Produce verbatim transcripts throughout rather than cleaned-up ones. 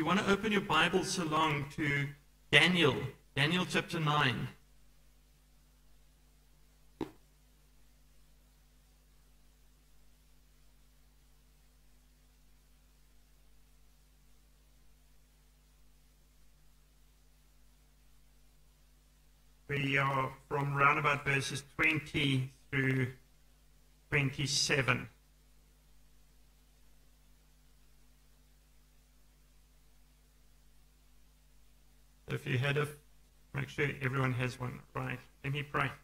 you want to open your Bibles along to Daniel, Daniel chapter nine. We are from round about verses twenty through twenty-seven. If you had a, make sure everyone has one, right? Let me pray.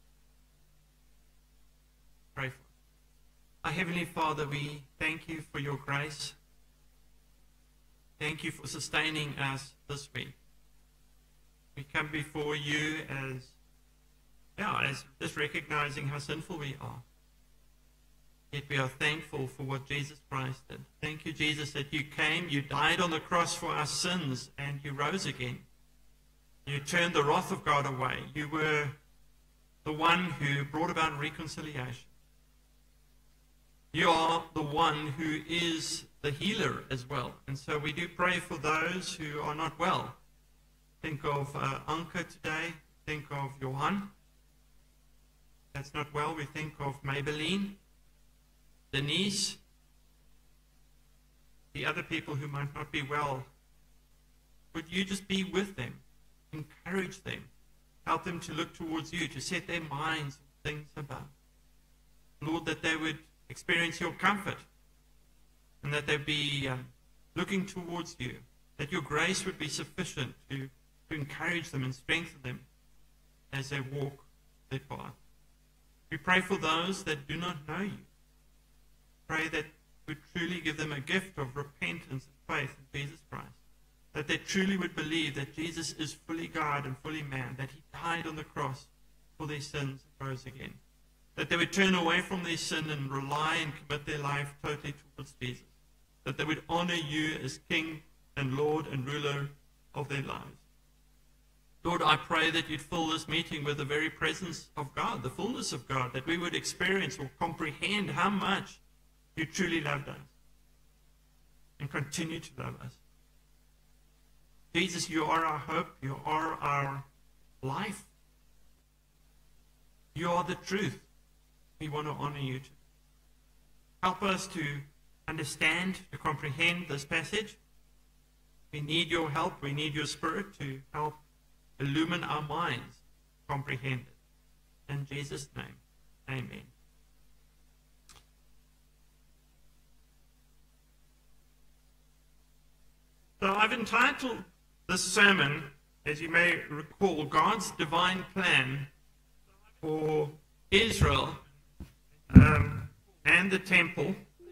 Pray for our Heavenly Father, we thank you for your grace. Thank you for sustaining us this week. We come before you as, yeah, as just recognizing how sinful we are. Yet we are thankful for what Jesus Christ did. Thank you, Jesus, that you came, you died on the cross for our sins, and you rose again. You turned the wrath of God away. You were the one who brought about reconciliation. You are the one who is the healer as well. And so we do pray for those who are not well. Think of uh, Anke today. Think of Johan. That's not well. We think of Maybelline, Denise, the other people who might not be well. Would you just be with them, encourage them, help them to look towards you, to set their minds on things above. Lord, that they would experience your comfort and that they'd be um, looking towards you, that your grace would be sufficient to to encourage them and strengthen them as they walk their path. We pray for those that do not know you. Pray that we truly give them a gift of repentance and faith in Jesus Christ, that they truly would believe that Jesus is fully God and fully man, that he died on the cross for their sins and rose again, that they would turn away from their sin and rely and commit their life totally towards Jesus, that they would honor you as King and Lord and ruler of their lives. Lord, I pray that you'd fill this meeting with the very presence of God, the fullness of God, that we would experience or comprehend how much you truly loved us and continue to love us. Jesus, you are our hope. You are our life. You are the truth. We want to honor you too. Help us to understand, to comprehend this passage. We need your help. We need your Spirit to help illumine our minds, comprehend it. In Jesus' name, amen. So I've entitled this sermon, as you may recall, God's Divine Plan for Israel um, and the Temple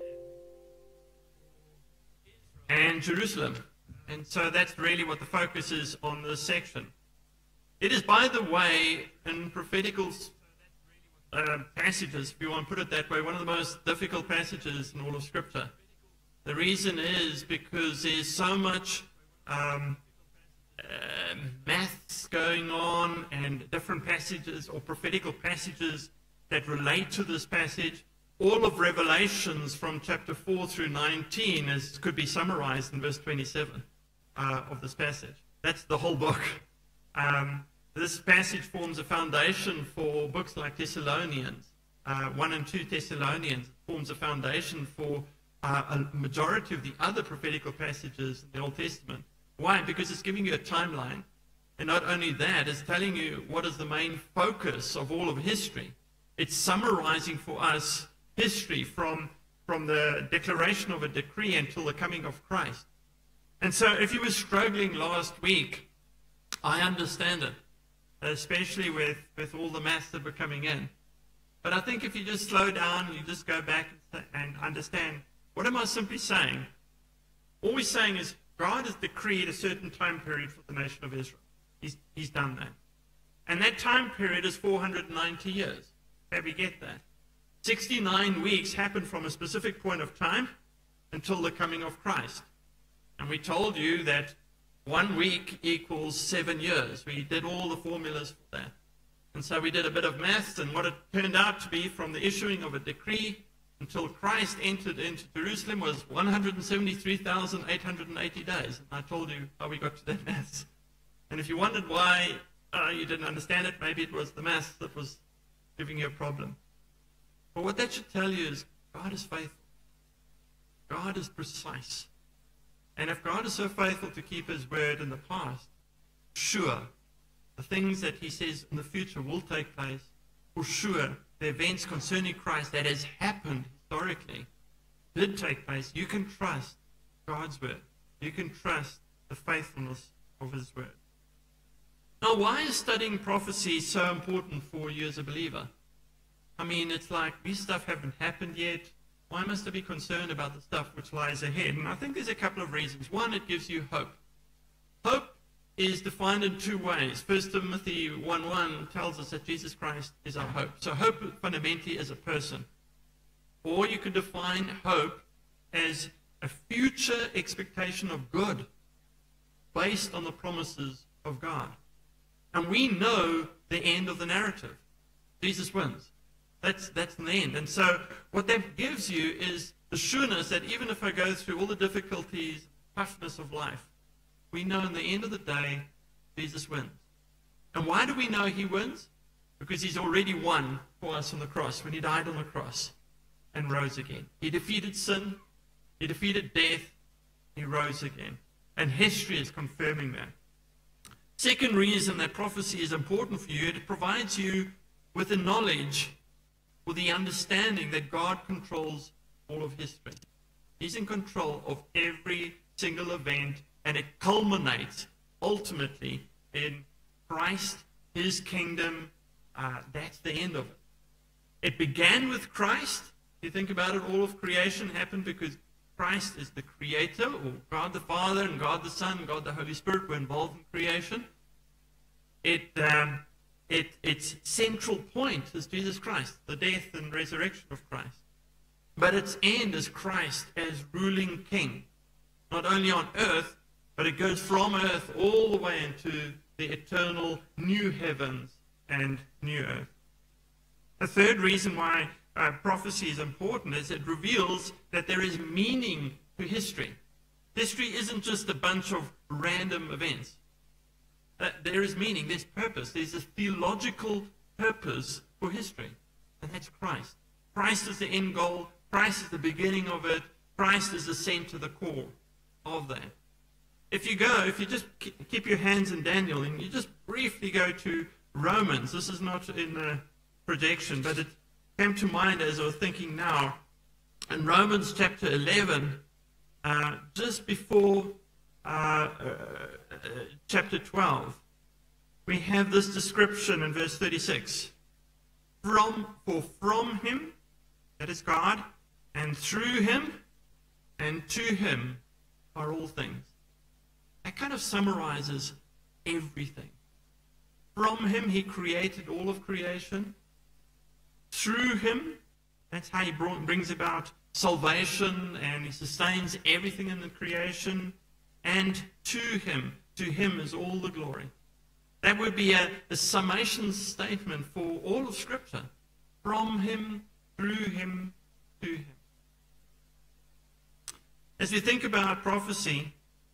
and Jerusalem. And so that's really what the focus is on this section. It is, by the way, in prophetical uh, passages, if you want to put it that way, one of the most difficult passages in all of Scripture. The reason is because there's so much um, uh, maths going on and different passages or prophetical passages that relate to this passage. All of Revelations from chapter four through nineteen is, could be summarized in verse twenty-seven uh, of this passage. That's the whole book. Um, this passage forms a foundation for books like Thessalonians, uh, one and two Thessalonians. It forms a foundation for uh, a majority of the other prophetical passages in the Old Testament. Why? Because it's giving you a timeline. And not only that, it's telling you what is the main focus of all of history. It's summarizing for us history from, from the declaration of a decree until the coming of Christ. And so if you were struggling last week, I understand it, especially with, with all the maths that were coming in. But I think if you just slow down, you just go back and understand, what am I simply saying? All we're saying is God has decreed a certain time period for the nation of Israel. He's, he's done that. And that time period is four hundred ninety years. Okay, we get that. sixty-nine weeks happen from a specific point of time until the coming of Christ. And we told you that one week equals seven years. We did all the formulas for that. And so we did a bit of maths, and what it turned out to be, from the issuing of a decree until Christ entered into Jerusalem was one hundred seventy-three thousand eight hundred eighty days. And I told you how we got to that maths. And if you wondered why uh, you didn't understand it, maybe it was the maths that was giving you a problem. But what that should tell you is God is faithful. God is precise. And if God is so faithful to keep his word in the past, sure, the things that he says in the future will take place. For sure, the events concerning Christ that has happened historically did take place. You can trust God's word. You can trust the faithfulness of his word. Now, why is studying prophecy so important for you as a believer? I mean, it's like these stuff haven't happened yet. Why must I be concerned about the stuff which lies ahead? And I think there's a couple of reasons. One, it gives you hope. Hope is defined in two ways. First Timothy one one tells us that Jesus Christ is our hope. So hope fundamentally is a person. Or you could define hope as a future expectation of good based on the promises of God. And we know the end of the narrative. Jesus wins. That's, that's the end. And so what that gives you is the sureness that even if I go through all the difficulties, toughness of life, we know in the end of the day, Jesus wins. And why do we know he wins? Because he's already won for us on the cross when he died on the cross and rose again. He defeated sin. He defeated death. He rose again. And history is confirming that. Second reason that prophecy is important for you, it provides you with the knowledge or the understanding that God controls all of history. He's in control of every single event, and it culminates ultimately in Christ, his kingdom. Uh, that's the end of it. It began with Christ. If you think about it, all of creation happened because Christ is the creator, or God the Father and God the Son and God the Holy Spirit were involved in creation. It, um, it, its central point is Jesus Christ, the death and resurrection of Christ. But its end is Christ as ruling king, not only on earth, but it goes from earth all the way into the eternal new heavens and new earth. The third reason why uh, prophecy is important is it reveals that there is meaning to history. History isn't just a bunch of random events. Uh, there is meaning, there's purpose, there's a theological purpose for history, and that's Christ. Christ is the end goal, Christ is the beginning of it, Christ is the center, the core of that. If you go, if you just keep your hands in Daniel, and you just briefly go to Romans, this is not in the projection, but it came to mind as I was thinking now, in Romans chapter eleven, uh, just before Uh, uh, uh, chapter twelve, we have this description in verse thirty-six. From, for from him, that is God, and through him, and to him are all things. That kind of summarizes everything. From him, he created all of creation. Through him, that's how he brought, brings about salvation, and he sustains everything in the creation. And to him, to him is all the glory. That would be a, a summation statement for all of Scripture. From him, through him, to him. As we think about prophecy,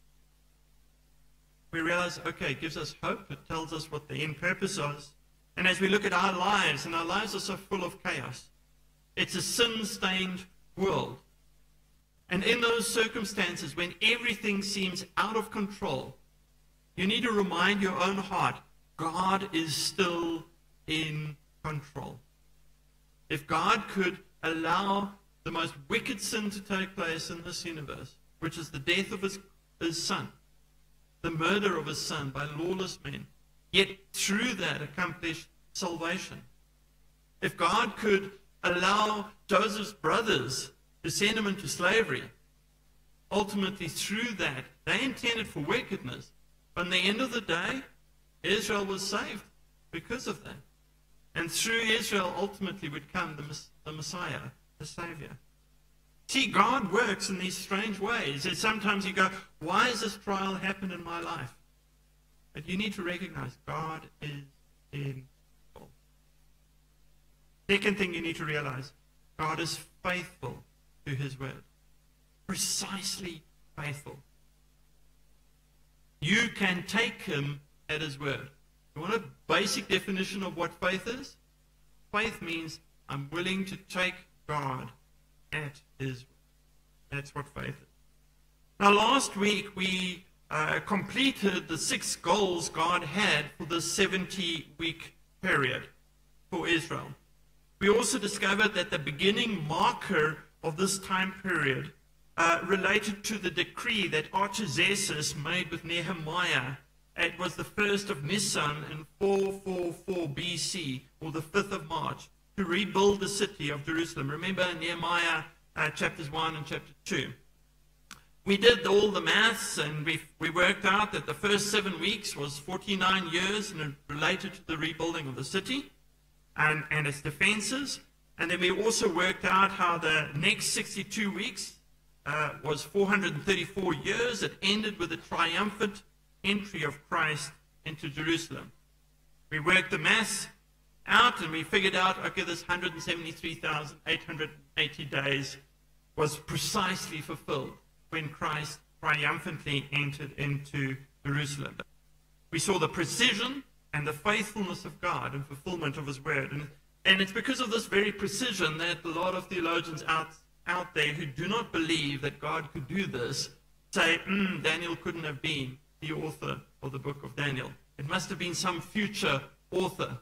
we realize, okay, it gives us hope. It tells us what the end purpose is. And as we look at our lives, and our lives are so full of chaos, it's a sin-stained world. And in those circumstances, when everything seems out of control, you need to remind your own heart, God is still in control. If God could allow the most wicked sin to take place in this universe, which is the death of his, his son, the murder of his son by lawless men, yet through that accomplish salvation. If God could allow Joseph's brothers to send him into slavery, ultimately through that, they intended for wickedness. But in the end of the day, Israel was saved because of that. And through Israel, ultimately would come the, the Messiah, the Savior. See, God works in these strange ways. And sometimes you go, why has this trial happened in my life? But you need to recognize God is in control. Second thing you need to realize, God is faithful to his word. Precisely faithful. You can take him at his word. You want a basic definition of what faith is? Faith means I'm willing to take God at his word. That's what faith is. Now, last week we uh, completed the six goals God had for the seventy-week period for Israel. We also discovered that the beginning marker of this time period uh, related to the decree that Artaxerxes made with Nehemiah. It was the first of Nisan in four forty-four B C, or the fifth of March, to rebuild the city of Jerusalem. Remember Nehemiah uh, chapters one and chapter two. We did all the maths, and we, we worked out that the first seven weeks was forty-nine years, and it related to the rebuilding of the city and, and its defenses. And then we also worked out how the next sixty-two weeks uh, was four hundred thirty-four years. It ended with the triumphant entry of Christ into Jerusalem. We worked the maths out, and we figured out, okay, this one hundred seventy-three thousand eight hundred eighty days was precisely fulfilled when Christ triumphantly entered into Jerusalem. We saw the precision and the faithfulness of God in fulfillment of his word. And, and it's because of this very precision that a lot of theologians out, out there who do not believe that God could do this say, mm, Daniel couldn't have been the author of the book of Daniel. It must have been some future author.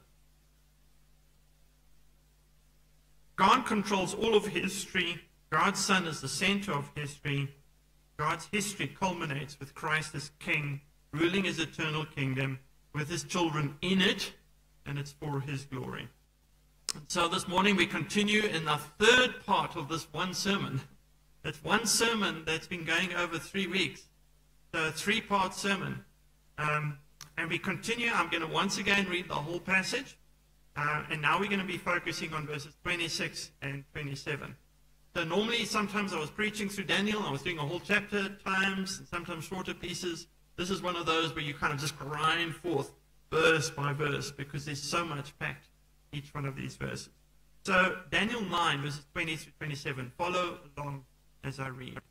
God controls all of history. God's Son is the center of history. God's history culminates with Christ as King, ruling his eternal kingdom, with his children in it, and it's for his glory. And so this morning we continue in the third part of this one sermon. It's one sermon that's been going over three weeks. So a three-part sermon. Um, and we continue. I'm going to once again read the whole passage. Uh, and now we're going to be focusing on verses twenty-six and twenty-seven. So normally, sometimes I was preaching through Daniel, I was doing a whole chapter at times, and sometimes shorter pieces. This is one of those where you kind of just grind forth verse by verse, because there's so much packed in each one of these verses. So Daniel nine, verses twenty through twenty-seven. Follow along as I read.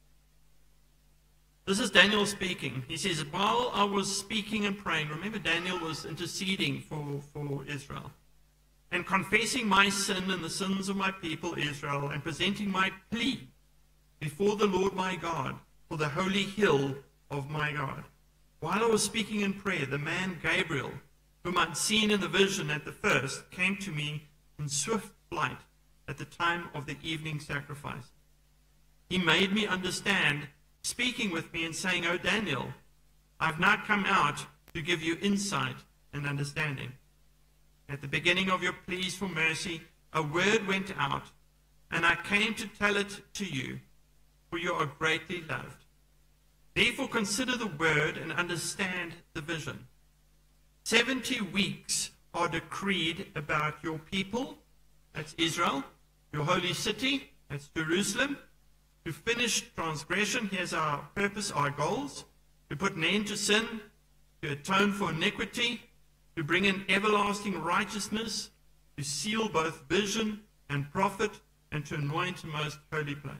This is Daniel speaking. He says, while I was speaking and praying, remember Daniel was interceding for, for Israel, and confessing my sin and the sins of my people Israel, and presenting my plea before the Lord my God for the holy hill of my God. While I was speaking in prayer, the man Gabriel, whom I'd seen in the vision at the first, came to me in swift flight at the time of the evening sacrifice. He made me understand, speaking with me and saying, O Daniel, I've now come out to give you insight and understanding. At the beginning of your pleas for mercy, a word went out, and I came to tell it to you, for you are greatly loved. Therefore consider the word and understand the vision. Seventy weeks are decreed about your people, that's Israel, your holy city, that's Jerusalem, to finish transgression, here's our purpose, our goals, to put an end to sin, to atone for iniquity, to bring in everlasting righteousness, to seal both vision and prophet, and to anoint a most holy place.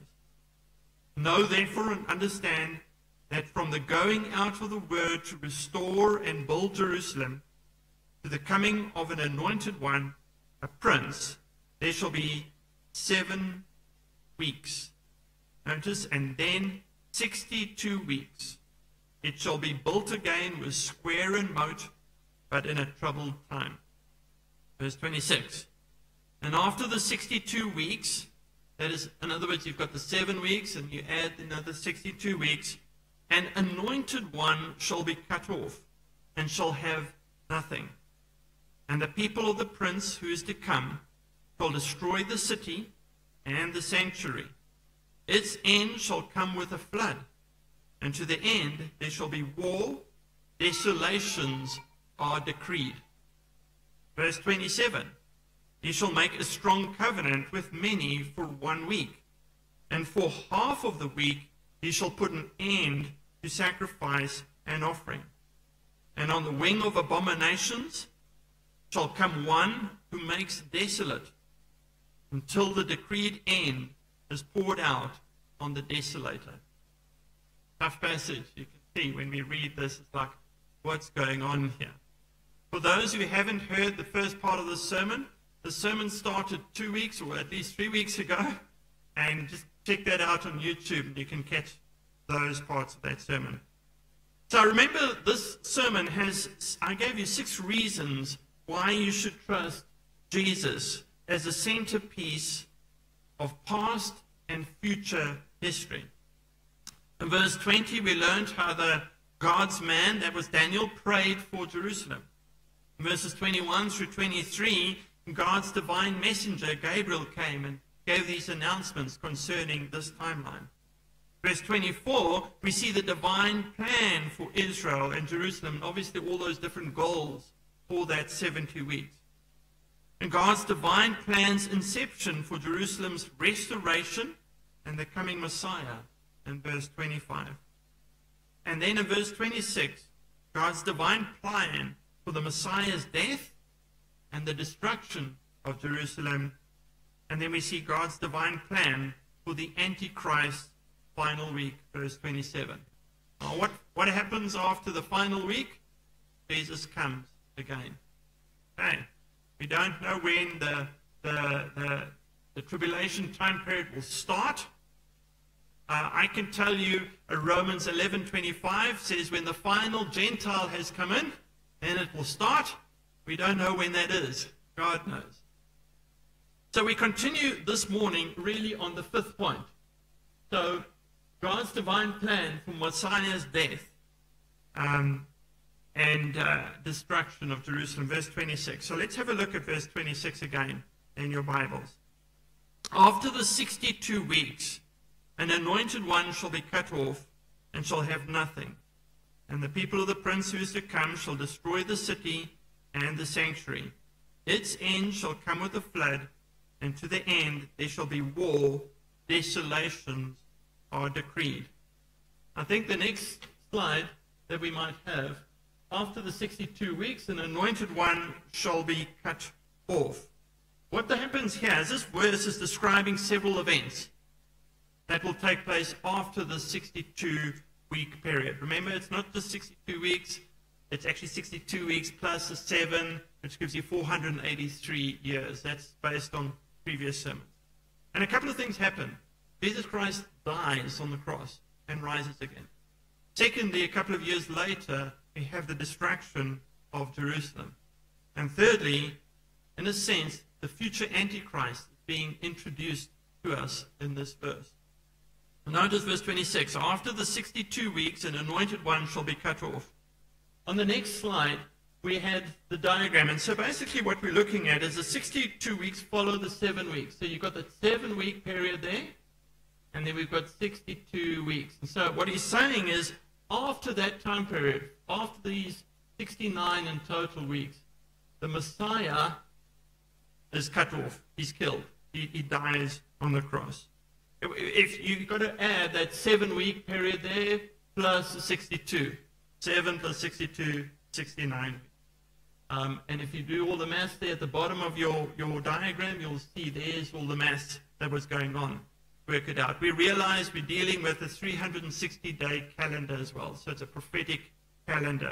Know therefore and understand that from the going out of the word to restore and build Jerusalem, to the coming of an anointed one, a prince, there shall be seven weeks. Notice, and then sixty-two weeks. It shall be built again with square and moat, but in a troubled time. Verse twenty-six. And after the sixty-two weeks, that is, in other words, you've got the seven weeks, and you add another sixty-two weeks, an anointed one shall be cut off, and shall have nothing. And the people of the prince who is to come shall destroy the city and the sanctuary. Its end shall come with a flood, and to the end there shall be war, desolations are decreed. Verse twenty-seven, he shall make a strong covenant with many for one week, and for half of the week he shall put an end to sacrifice and offering. And on the wing of abominations shall come one who makes desolate, until the decreed end is poured out on the desolator. Tough passage. You can see when we read this, it's like, what's going on here? For those who haven't heard the first part of the sermon, the sermon started two weeks or at least three weeks ago, and just check that out on YouTube and you can catch those parts of that sermon. So remember, this sermon has, I gave you six reasons why you should trust Jesus as a centerpiece of past and future history. In verse twenty, we learned how the God's man, that was Daniel, prayed for Jerusalem. In verses twenty-one through twenty-three, God's divine messenger, Gabriel, came and gave these announcements concerning this timeline. Verse twenty-four, we see the divine plan for Israel and Jerusalem, and obviously all those different goals for that seventy weeks. And God's divine plan's inception for Jerusalem's restoration and the coming Messiah in verse twenty-five. And then in verse twenty-six, God's divine plan for the Messiah's death and the destruction of Jerusalem. And then we see God's divine plan for the Antichrist final week, verse twenty-seven. Now, what, what happens after the final week? Jesus comes again. Okay. We don't know when the, the, the, the tribulation time period will start. Uh, I can tell you uh, Romans eleven twenty-five says when the final Gentile has come in, then it will start. We don't know when that is. God knows. So we continue this morning really on the fifth point. So God's divine plan for Messiah's death um, and uh, destruction of Jerusalem, verse twenty-six. So let's have a look at verse twenty-six again in your Bibles. After the sixty-two weeks, an anointed one shall be cut off and shall have nothing. And the people of the prince who is to come shall destroy the city and the sanctuary. Its end shall come with a flood, and to the end there shall be war, desolations are decreed. I think the next slide that we might have, after the sixty-two weeks, an anointed one shall be cut off. What happens here is this verse is describing several events that will take place after the sixty-two week period. Remember, it's not just sixty-two weeks, it's actually sixty-two weeks plus a seven, which gives you four hundred eighty-three years. That's based on previous sermons. And a couple of things happen. Jesus Christ dies on the cross and rises again. Secondly, a couple of years later, we have the destruction of Jerusalem. And thirdly, in a sense, the future Antichrist is being introduced to us in this verse. Notice verse twenty-six. After the sixty-two weeks, an anointed one shall be cut off. On the next slide, we had the diagram. And so basically what we're looking at is the sixty-two weeks follow the seven weeks. So you've got the seven-week period there, and then we've got sixty-two weeks. And so what he's saying is, after that time period, after these sixty-nine in total weeks, the Messiah is cut off. He's killed. He, he dies on the cross. If you've got to add that seven-week period there plus the sixty-two. seven plus sixty-two, sixty-nine. Um, and if you do all the maths there at the bottom of your, your diagram, you'll see there's all the maths that was going on. Work it out. We realize we're dealing with a three hundred sixty day calendar as well. So it's a prophetic calendar.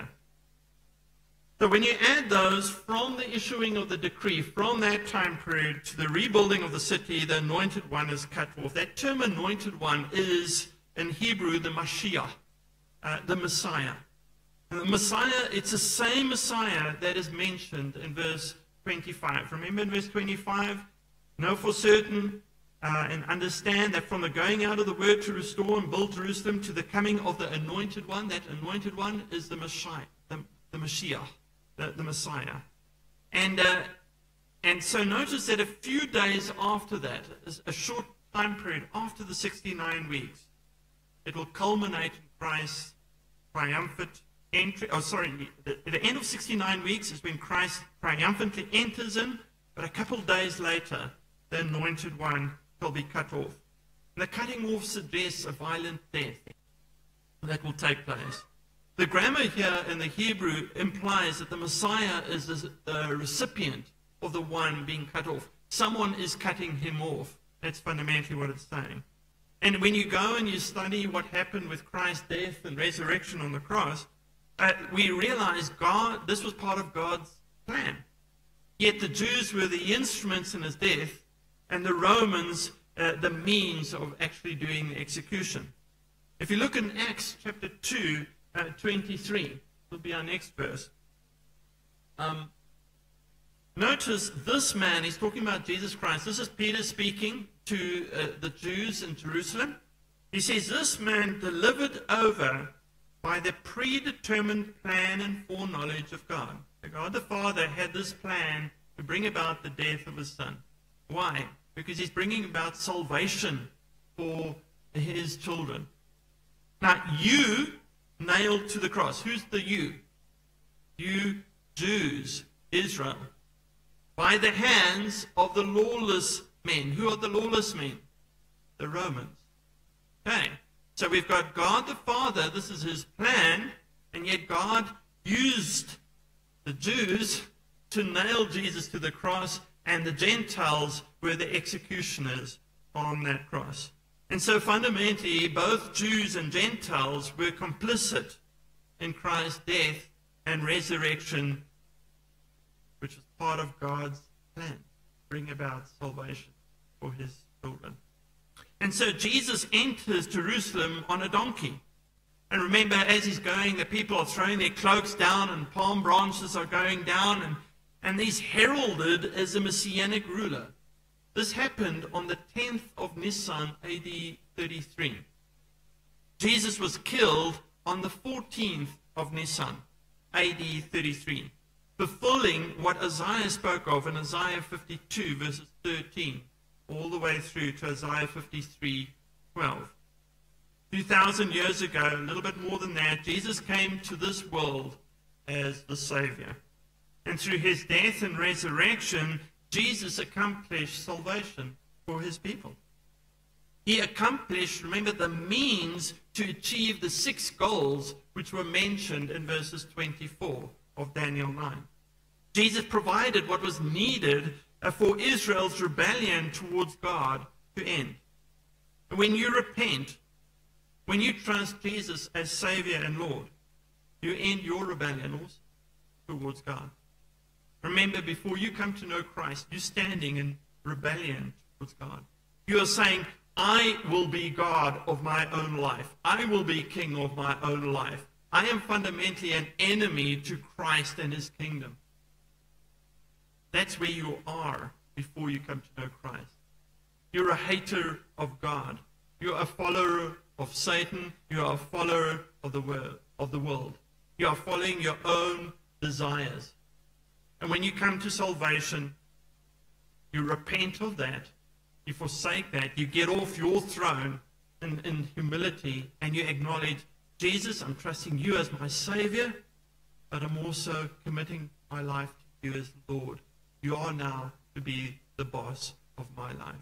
So when you add those from the issuing of the decree, from that time period to the rebuilding of the city, the anointed one is cut off. That term anointed one is, in Hebrew, the Mashiach, uh, the Messiah. And the Messiah, it's the same Messiah that is mentioned in verse twenty-five. Remember in verse twenty-five, know for certain uh, and understand that from the going out of the word to restore and build Jerusalem to the coming of the anointed one, that anointed one is the Messiah, the, the Mashiach. The, the Messiah. And, uh, and so notice that a few days after that, a short time period after the sixty-nine weeks, it will culminate in Christ's triumphant entry. Oh, sorry, the, the end of sixty-nine weeks is when Christ triumphantly enters in, but a couple days later, the anointed one shall be cut off. And the cutting off suggests a violent death that will take place. The grammar here in the Hebrew implies that the Messiah is the recipient of the one being cut off. Someone is cutting him off. That's fundamentally what it's saying. And when you go and you study what happened with Christ's death and resurrection on the cross, uh, we realize God, this was part of God's plan. Yet the Jews were the instruments in his death, and the Romans uh, the means of actually doing the execution. If you look in Acts chapter two, uh, twenty-three, will be our next verse. Um, notice this man, he's talking about Jesus Christ. This is Peter speaking to uh, the Jews in Jerusalem. He says, this man delivered over by the predetermined plan and foreknowledge of God. God the Father had this plan to bring about the death of his Son. Why? Because he's bringing about salvation for his children. Now, you nailed to the cross. Who's the you? You Jews, Israel. By the hands of the lawless men. Who are the lawless men? The Romans. Okay. So we've got God the Father. This is his plan. And yet God used the Jews to nail Jesus to the cross, and the Gentiles were the executioners on that cross. And so fundamentally, both Jews and Gentiles were complicit in Christ's death and resurrection, which is part of God's plan, to bring about salvation for his children. And so Jesus enters Jerusalem on a donkey. And remember, as he's going, the people are throwing their cloaks down and palm branches are going down, and, and he's heralded as a messianic ruler. This happened on the tenth of Nisan, A D thirty-three. Jesus was killed on the fourteenth of Nisan, A D thirty-three, fulfilling what Isaiah spoke of in Isaiah fifty-two, verses thirteen, all the way through to Isaiah fifty-three, twelve. two thousand years ago, a little bit more than that, Jesus came to this world as the Savior. And through his death and resurrection, Jesus accomplished salvation for his people. He accomplished, remember, the means to achieve the six goals which were mentioned in verses twenty-four of Daniel nine. Jesus provided what was needed for Israel's rebellion towards God to end. When you repent, when you trust Jesus as Savior and Lord, you end your rebellion also towards God. Remember, before you come to know Christ, you're standing in rebellion towards God. You are saying, I will be God of my own life. I will be king of my own life. I am fundamentally an enemy to Christ and his kingdom. That's where you are before you come to know Christ. You're a hater of God. You're a follower of Satan. You are a follower of the world. Of the world. You are following your own desires. And when you come to salvation, you repent of that. You forsake that. You get off your throne in, in humility, and you acknowledge, Jesus, I'm trusting you as my Savior, but I'm also committing my life to you as Lord. You are now to be the boss of my life.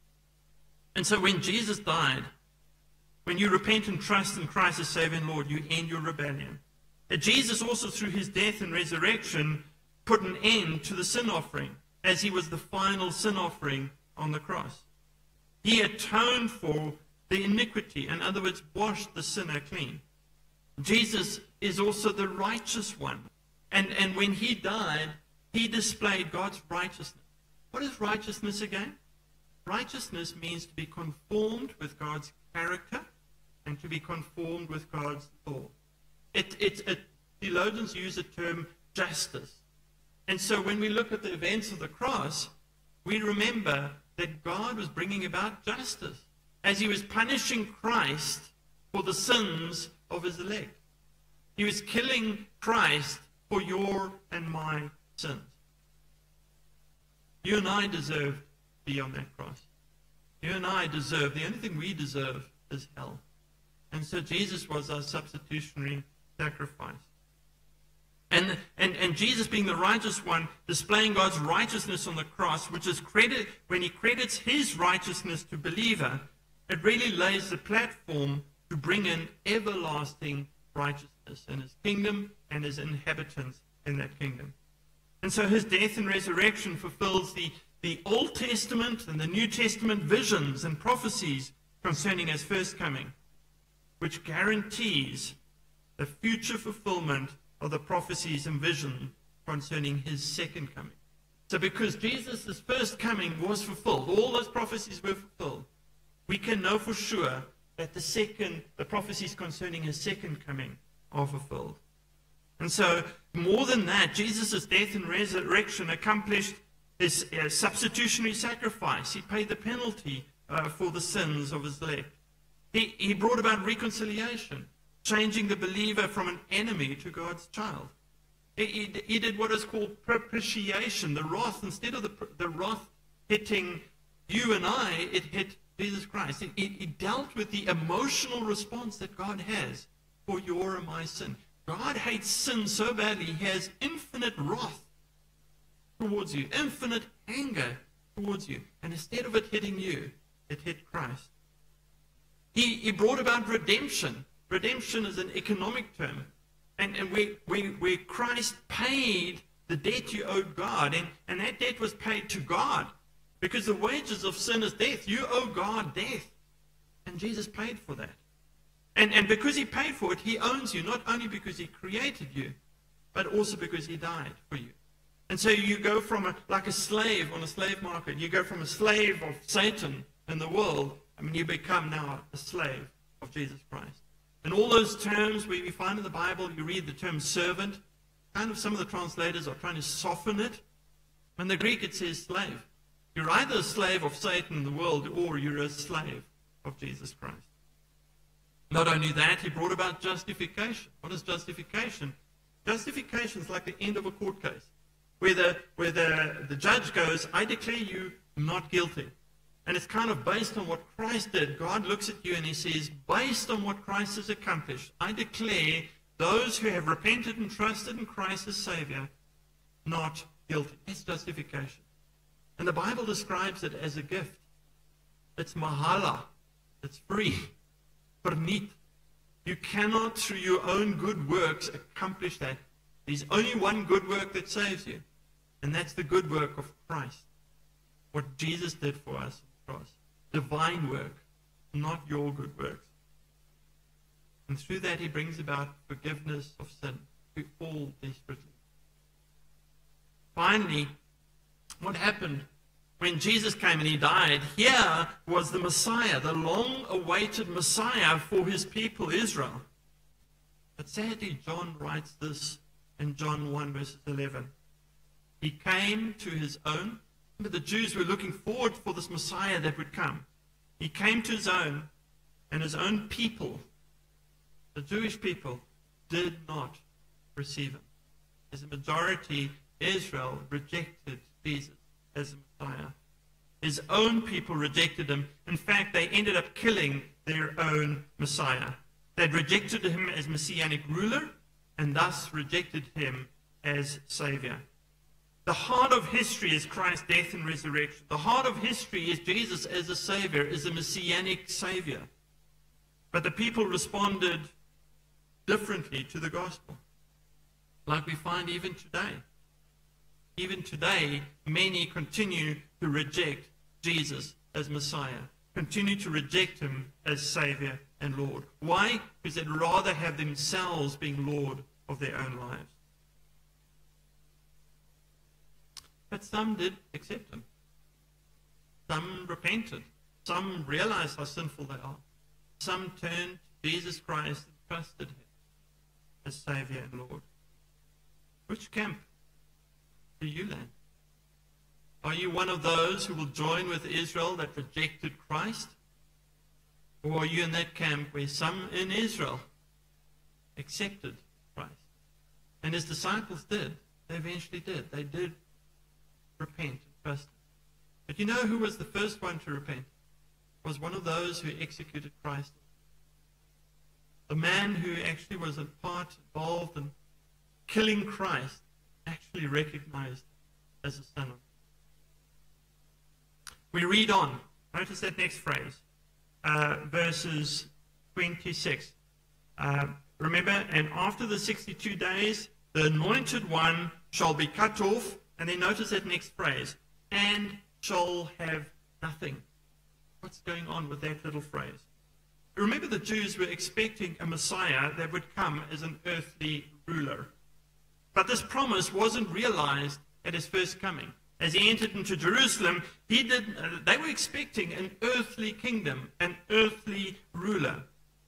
And so when Jesus died, when you repent and trust in Christ as Savior and Lord, you end your rebellion. And Jesus also, through his death and resurrection, put an end to the sin offering, as he was the final sin offering on the cross. He atoned for the iniquity, in other words, washed the sinner clean. Jesus is also the righteous one. And, and when he died, he displayed God's righteousness. What is righteousness again? Righteousness means to be conformed with God's character and to be conformed with God's law. It, it, it, theologians use the term justice. And so when we look at the events of the cross, we remember that God was bringing about justice as he was punishing Christ for the sins of his elect. He was killing Christ for your and my sins. You and I deserve to be on that cross. You and I deserve, the only thing we deserve is hell. And so Jesus was our substitutionary sacrifice. And, and, and Jesus being the righteous one, displaying God's righteousness on the cross, which is credit, when he credits his righteousness to believer, it really lays the platform to bring in everlasting righteousness in his kingdom and his inhabitants in that kingdom. And so his death and resurrection fulfills the the Old Testament and the New Testament visions and prophecies concerning his first coming, which guarantees the future fulfillment of the prophecies and vision concerning his second coming. So because Jesus' first coming was fulfilled, all those prophecies were fulfilled, we can know for sure that the second, the prophecies concerning his second coming are fulfilled. And so, more than that, Jesus' death and resurrection accomplished his uh, substitutionary sacrifice. He paid the penalty uh, for the sins of his elect. He, he brought about reconciliation, changing the believer from an enemy to God's child. He, he, he did what is called propitiation, the wrath. Instead of the, the wrath hitting you and I, it hit Jesus Christ. He, he dealt with the emotional response that God has for your and my sin. God hates sin so badly, he has infinite wrath towards you, infinite anger towards you. And instead of it hitting you, it hit Christ. He, he brought about redemption. Redemption is an economic term. And, and where, where, where Christ paid the debt you owed God, and, and that debt was paid to God. Because the wages of sin is death. You owe God death. And Jesus paid for that. And, and because he paid for it, he owns you, not only because he created you, but also because he died for you. And so you go from, a, like a slave on a slave market, you go from a slave of Satan in the world, I mean, you become now a slave of Jesus Christ. And all those terms we, we find in the Bible, you read the term servant, kind of some of the translators are trying to soften it. In the Greek it says slave. You're either a slave of Satan in the world, or you're a slave of Jesus Christ. Not only that, he brought about justification. What is justification? Justification is like the end of a court case, where the, where the, the judge goes, I declare you not guilty. And it's kind of based on what Christ did. God looks at you and he says, based on what Christ has accomplished, I declare those who have repented and trusted in Christ as Savior not guilty. It's justification. And the Bible describes it as a gift. It's mahala. It's free. Permit. You cannot, through your own good works, accomplish that. There's only one good work that saves you, and that's the good work of Christ. What Jesus did for us on the cross. Divine work, not your good works. And through that, he brings about forgiveness of sin to all desperately. Finally, what happened when Jesus came and he died? Here was the Messiah, the long-awaited Messiah for his people Israel. But sadly, John writes this in John one, verses eleven. He came to his own. Remember, the Jews were looking forward for this Messiah that would come. He came to his own, and his own people, the Jewish people, did not receive him. As a majority, Israel rejected Jesus as a Messiah. His own people rejected him. In fact, they ended up killing their own Messiah. They'd rejected him as Messianic ruler, and thus rejected him as Savior. The heart of history is Christ's death and resurrection. The heart of history is Jesus as a Savior, as a Messianic Savior. But the people responded differently to the gospel, like we find even today. Even today, many continue to reject Jesus as Messiah, continue to reject him as Savior and Lord. Why? Because they'd rather have themselves being Lord of their own lives. But some did accept him. Some repented. Some realized how sinful they are. Some turned to Jesus Christ and trusted him as Savior and Lord. Which camp do you land? Are you one of those who will join with Israel that rejected Christ? Or are you in that camp where some in Israel accepted Christ? And his disciples did. They eventually did. They did repent and trust him. But you know who was the first one to repent? Was one of those who executed Christ. The man who actually was in part involved in killing Christ actually recognized as a son of God. We read on. Notice that next phrase. Uh, verses twenty-six. Uh, remember, and after the sixty-two days, the anointed one shall be cut off. And then notice that next phrase. And shall have nothing. What's going on with that little phrase? Remember, the Jews were expecting a Messiah that would come as an earthly ruler. But this promise wasn't realized at his first coming. As he entered into Jerusalem, he did, uh, they were expecting an earthly kingdom, an earthly ruler.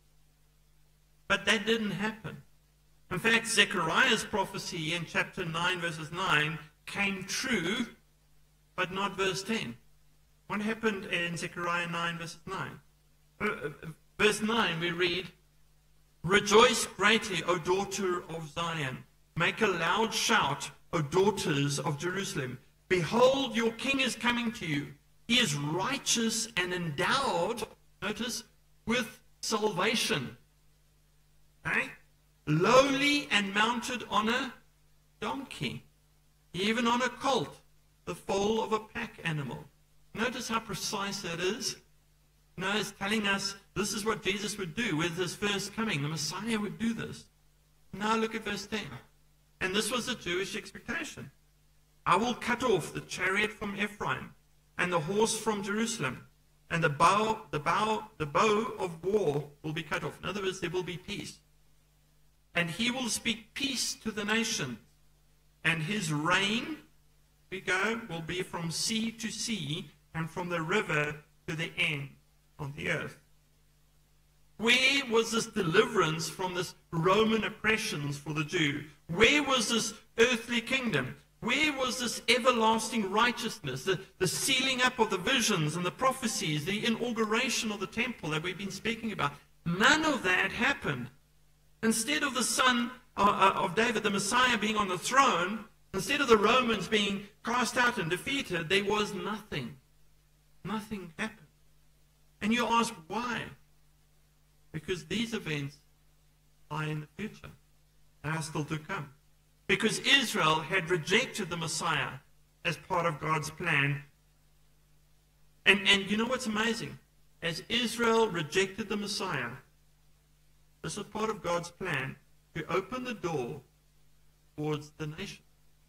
But that didn't happen. In fact, Zechariah's prophecy in chapter nine, verses nine, came true, but not verse ten. What happened in Zechariah nine, verses nine? Uh, verse nine, we read, "Rejoice greatly, O daughter of Zion. Make a loud shout, O daughters of Jerusalem. Behold, your king is coming to you. He is righteous and endowed," notice, "with salvation." Okay? "Lowly and mounted on a donkey, even on a colt, the foal of a pack animal." Notice how precise that is. No, it's telling us this is what Jesus would do with his first coming. The Messiah would do this. Now look at verse ten. "And this was the Jewish expectation. I will cut off the chariot from Ephraim, and the horse from Jerusalem, and the bow, the bow, the bow of war will be cut off." In other words, there will be peace. "And he will speak peace to the nations, and his reign," we go, "will be from sea to sea, and from the river to the end of the earth." Where was this deliverance from this Roman oppressions for the Jew? Where was this earthly kingdom? Where was this everlasting righteousness, the, the sealing up of the visions and the prophecies, the inauguration of the temple that we've been speaking about? None of that happened. Instead of the son of David, the Messiah, being on the throne, instead of the Romans being cast out and defeated, there was nothing. Nothing happened. And you ask, why? Because these events are in the future. They are still to come. Because Israel had rejected the Messiah as part of God's plan. And, and you know what's amazing? As Israel rejected the Messiah, this was part of God's plan to open the door towards the nation.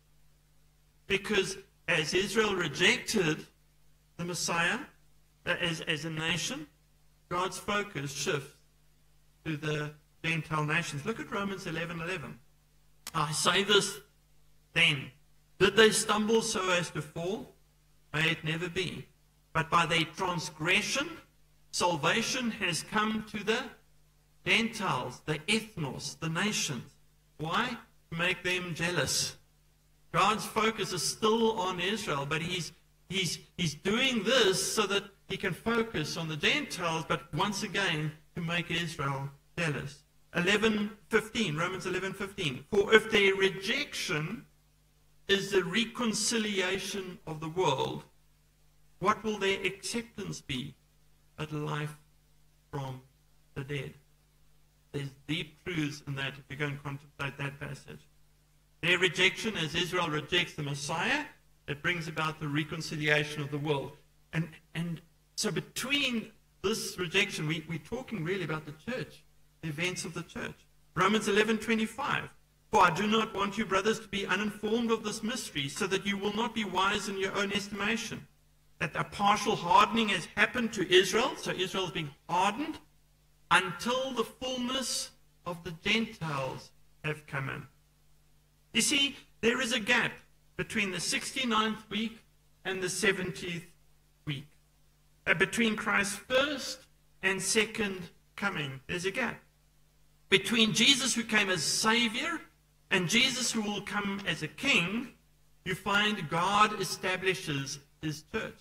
Because as Israel rejected the Messiah as, as a nation, God's focus shifts to the Gentile nations. Look at Romans eleven eleven. "I say this then, did they stumble so as to fall? May it never be. But by their transgression, salvation has come to the Gentiles," the ethnos, the nations. Why? To make them jealous. God's focus is still on Israel, but he's, he's, he's doing this so that he can focus on the Gentiles, but once again, to make Israel jealous. eleven fifteen, Romans eleven fifteen. "For if their rejection is the reconciliation of the world, what will their acceptance be but life from the dead?" There's deep truths in that if you go and contemplate that passage. Their rejection, as Israel rejects the Messiah, it brings about the reconciliation of the world. And, and so between this rejection, we, we're talking really about the church, the events of the church. Romans eleven twenty-five. "For I do not want you, brothers, to be uninformed of this mystery, so that you will not be wise in your own estimation, that a partial hardening has happened to Israel," so Israel is being hardened, "until the fullness of the Gentiles have come in." You see, there is a gap between the sixty-ninth week and the seventieth week. Uh, between Christ's first and second coming, there's a gap. Between Jesus, who came as Savior, and Jesus, who will come as a King, you find God establishes his church.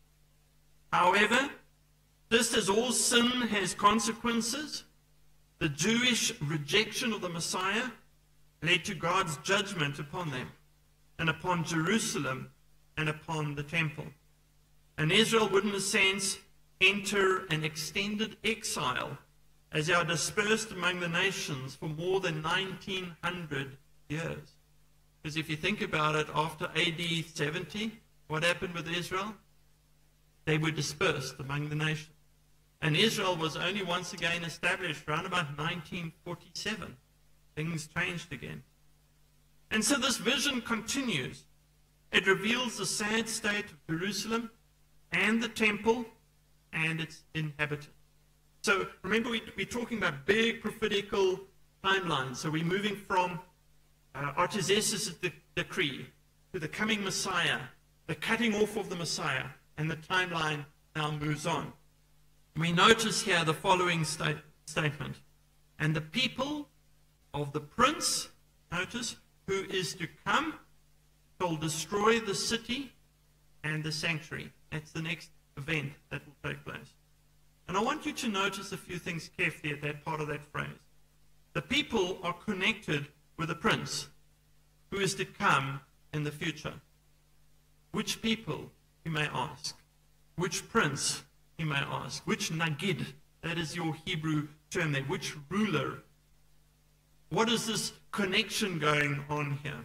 However, just as all sin has consequences, the Jewish rejection of the Messiah led to God's judgment upon them, and upon Jerusalem, and upon the temple. And Israel would, in a sense, enter an extended exile as they are dispersed among the nations for more than nineteen hundred years. Because if you think about it, after A D seventy, what happened with Israel? They were dispersed among the nations. And Israel was only once again established around about nineteen forty-seven. Things changed again. And so this vision continues. It reveals the sad state of Jerusalem and the temple and its inhabitants. So remember, we, we're talking about big prophetical timelines. So we're moving from uh, Artaxerxes' de- decree to the coming Messiah, the cutting off of the Messiah, and the timeline now moves on. We notice here the following state, statement. And the people of the prince, notice, who is to come, shall destroy the city and the sanctuary. That's the next event that will take place. And I want you to notice a few things carefully at that part of that phrase. The people are connected with the prince who is to come in the future. Which people, you may ask? Which prince, you may ask? Which Nagid, that is your Hebrew term there, which ruler? What is this connection going on here?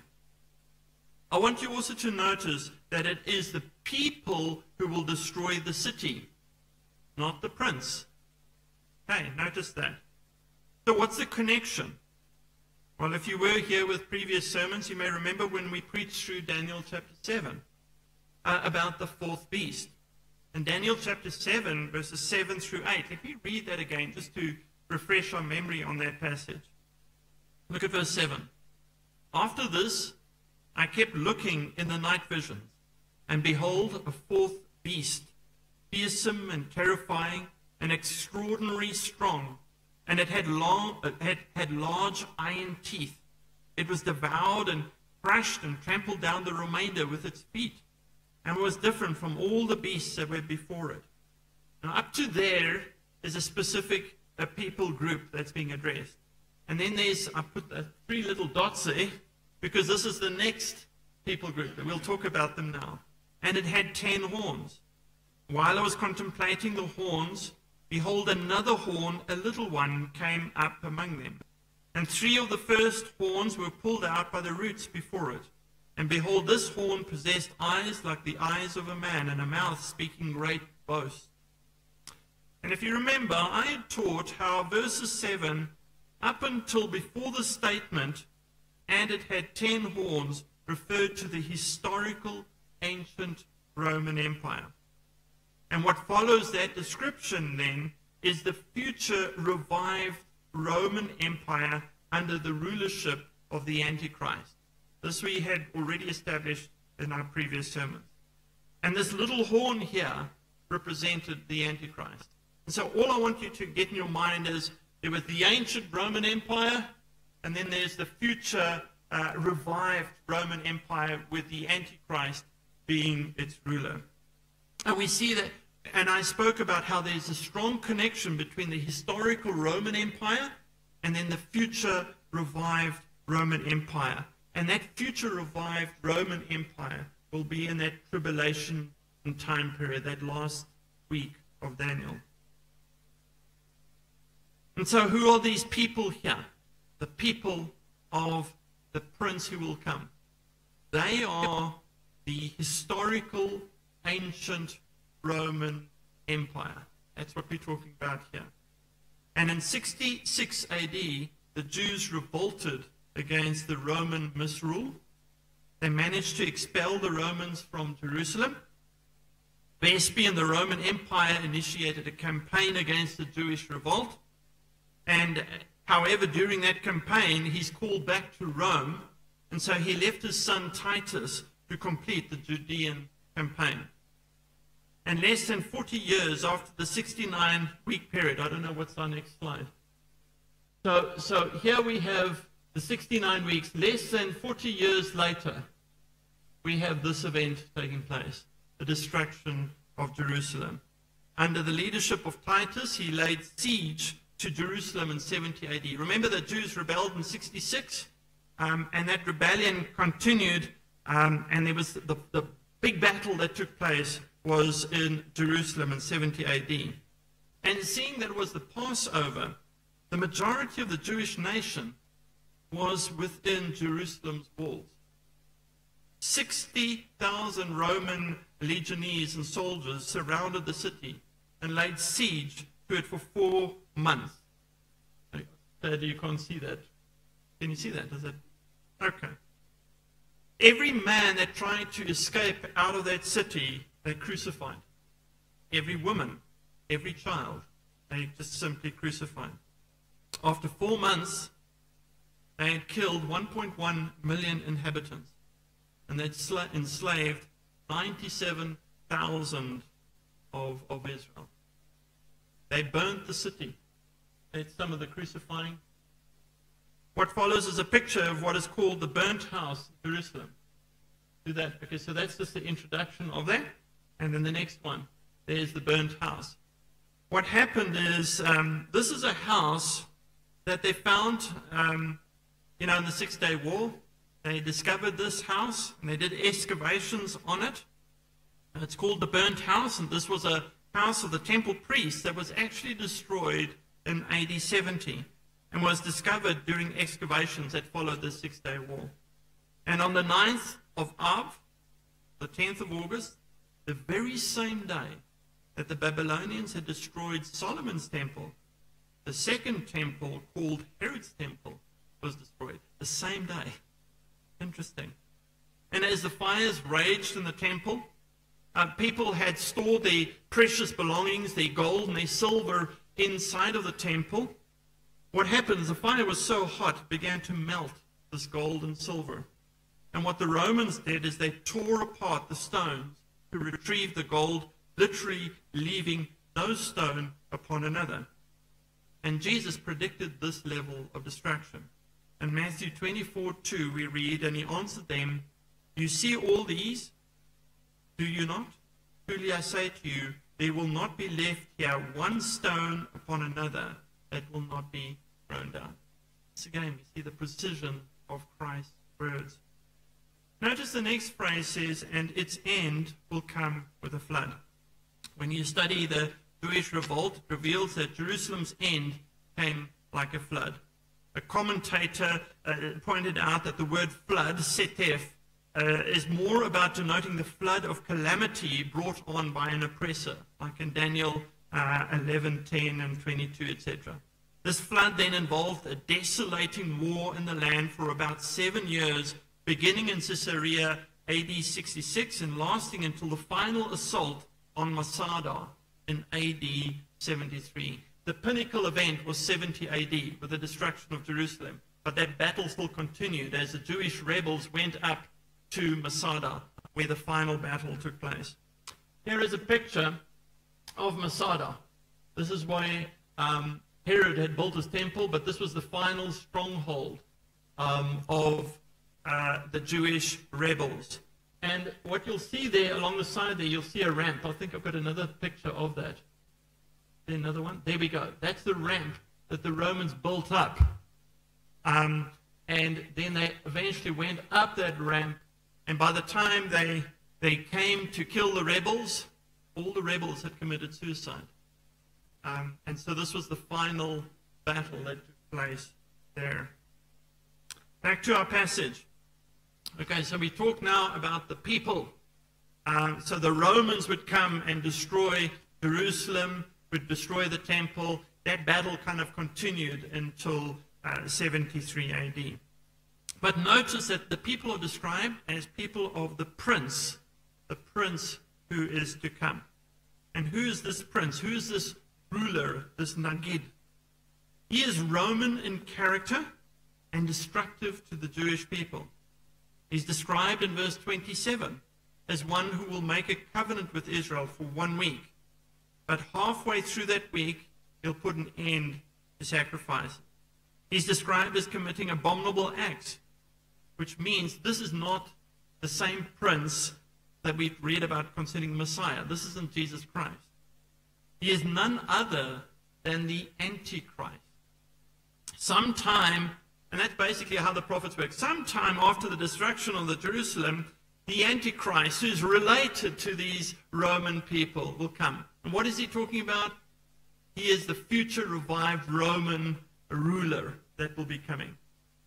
I want you also to notice that it is the people who will destroy the city, not the prince. Okay, notice that. So what's the connection? Well, if you were here with previous sermons, you may remember when we preached through Daniel chapter seven uh, about the fourth beast. In Daniel chapter seven, verses seven through eight, let me read that again just to refresh our memory on that passage. Look at verse seven. After this, I kept looking in the night visions, and behold, a fourth beast, fearsome and terrifying and extraordinarily strong, and it had, long, it had, had large iron teeth. It was devoured and crushed and trampled down the remainder with its feet, and was different from all the beasts that were before it. Now, up to there is a specific a people group that's being addressed. And then there's, I put the three little dots there, because this is the next people group, and we'll talk about them now. And it had ten horns. While I was contemplating the horns, behold, another horn, a little one, came up among them. And three of the first horns were pulled out by the roots before it. And behold, this horn possessed eyes like the eyes of a man, and a mouth speaking great boasts. And if you remember, I had taught how verses seven, up until before the statement, and it had ten horns, referred to the historical ancient Roman Empire. And what follows that description then is the future revived Roman Empire under the rulership of the Antichrist. This we had already established in our previous sermons. And this little horn here represented the Antichrist. And so all I want you to get in your mind is there was the ancient Roman Empire, and then there's the future uh, revived Roman Empire with the Antichrist being its ruler. And we see that, and I spoke about how there's a strong connection between the historical Roman Empire and then the future revived Roman Empire. And that future revived Roman Empire will be in that tribulation time period, that last week of Daniel. And so who are these people here? The people of the prince who will come. They are the historical ancient Roman Empire. That's what we're talking about here. And in sixty-six A D, the Jews revolted against the Roman misrule. They managed to expel the Romans from Jerusalem. Vespasian, the Roman Empire, initiated a campaign against the Jewish revolt. And however, during that campaign, he's called back to Rome. And so he left his son Titus to complete the Judean campaign. And less than forty years after the sixty-nine week period, I don't know what's our next slide. So, so here we have the sixty-nine weeks, less than forty years later, we have this event taking place, the destruction of Jerusalem. Under the leadership of Titus, he laid siege to Jerusalem in seventy A D. Remember that Jews rebelled in sixty-six, um, and that rebellion continued, um, and there was the, the big battle that took place was in Jerusalem in seventy A D. And seeing that it was the Passover, the majority of the Jewish nation was within Jerusalem's walls. sixty thousand Roman legionaries and soldiers surrounded the city and laid siege to it for four months. Daddy, you can't see that. Can you see that? Is it? Okay. Every man that tried to escape out of that city, they crucified. Every woman, every child, they just simply crucified. After four months, they had killed one point one million inhabitants, and they'd enslaved ninety-seven thousand of, of Israel. They burnt the city. That's some of the crucifying. What follows is a picture of what is called the burnt house in Jerusalem. Do that. Okay, so that's just the introduction of that. And then the next one, there's the burnt house. What happened is, um, this is a house that they found, um, you know, in the Six-Day War. They discovered this house, and they did excavations on it. It's called the burnt house, and this was a house of the temple priests that was actually destroyed in A D seventy. And was discovered during excavations that followed the Six-Day War. And on the ninth of Av, the tenth of August, the very same day that the Babylonians had destroyed Solomon's temple, the second temple, called Herod's temple, was destroyed. The same day. Interesting. And as the fires raged in the temple, uh, people had stored their precious belongings, their gold and their silver, inside of the temple. What happened is the fire was so hot, it began to melt this gold and silver. And what the Romans did is they tore apart the stones to retrieve the gold, literally leaving no stone upon another. And Jesus predicted this level of destruction. In Matthew twenty-four two we read, and he answered them, "You see all these? Do you not? Truly I say to you, there will not be left here one stone upon another that will not be thrown down." So again, we see the precision of Christ's words. Notice the next phrase says, "and its end will come with a flood." When you study the Jewish revolt, it reveals that Jerusalem's end came like a flood. A commentator uh, pointed out that the word flood, setef, uh, is more about denoting the flood of calamity brought on by an oppressor, like in Daniel uh, eleven, ten, and twenty-two, et cetera. This flood then involved a desolating war in the land for about seven years, beginning in Caesarea A D sixty-six and lasting until the final assault on Masada in A D seventy-three. The pinnacle event was seventy A D with the destruction of Jerusalem, but that battle still continued as the Jewish rebels went up to Masada, where the final battle took place. Here is a picture of Masada. This is where um, Herod had built his temple, but this was the final stronghold um, of uh, the Jewish rebels. And what you'll see there along the side there, you'll see a ramp. I think I've got another picture of that. There another one? There we go. That's the ramp that the Romans built up. Um, and then they eventually went up that ramp, and by the time they, they came to kill the rebels, all the rebels had committed suicide. Um, and so this was the final battle that took place there. Back to our passage. Okay, so we talk now about the people. Um, so the Romans would come and destroy Jerusalem, would destroy the temple. That battle kind of continued until uh, seventy-three A D. But notice that the people are described as people of the prince, the prince who is to come. And who is this prince? Who is this ruler, this Nagid? He is Roman in character and destructive to the Jewish people. He's described in verse twenty-seven as one who will make a covenant with Israel for one week. But halfway through that week, he'll put an end to sacrifice. He's described as committing abominable acts, which means this is not the same prince that we read about concerning Messiah. This isn't Jesus Christ. He is none other than the Antichrist. Sometime, and that's basically how the prophets work, sometime after the destruction of the Jerusalem, the Antichrist, who's related to these Roman people, will come. And what is he talking about? He is the future revived Roman ruler that will be coming.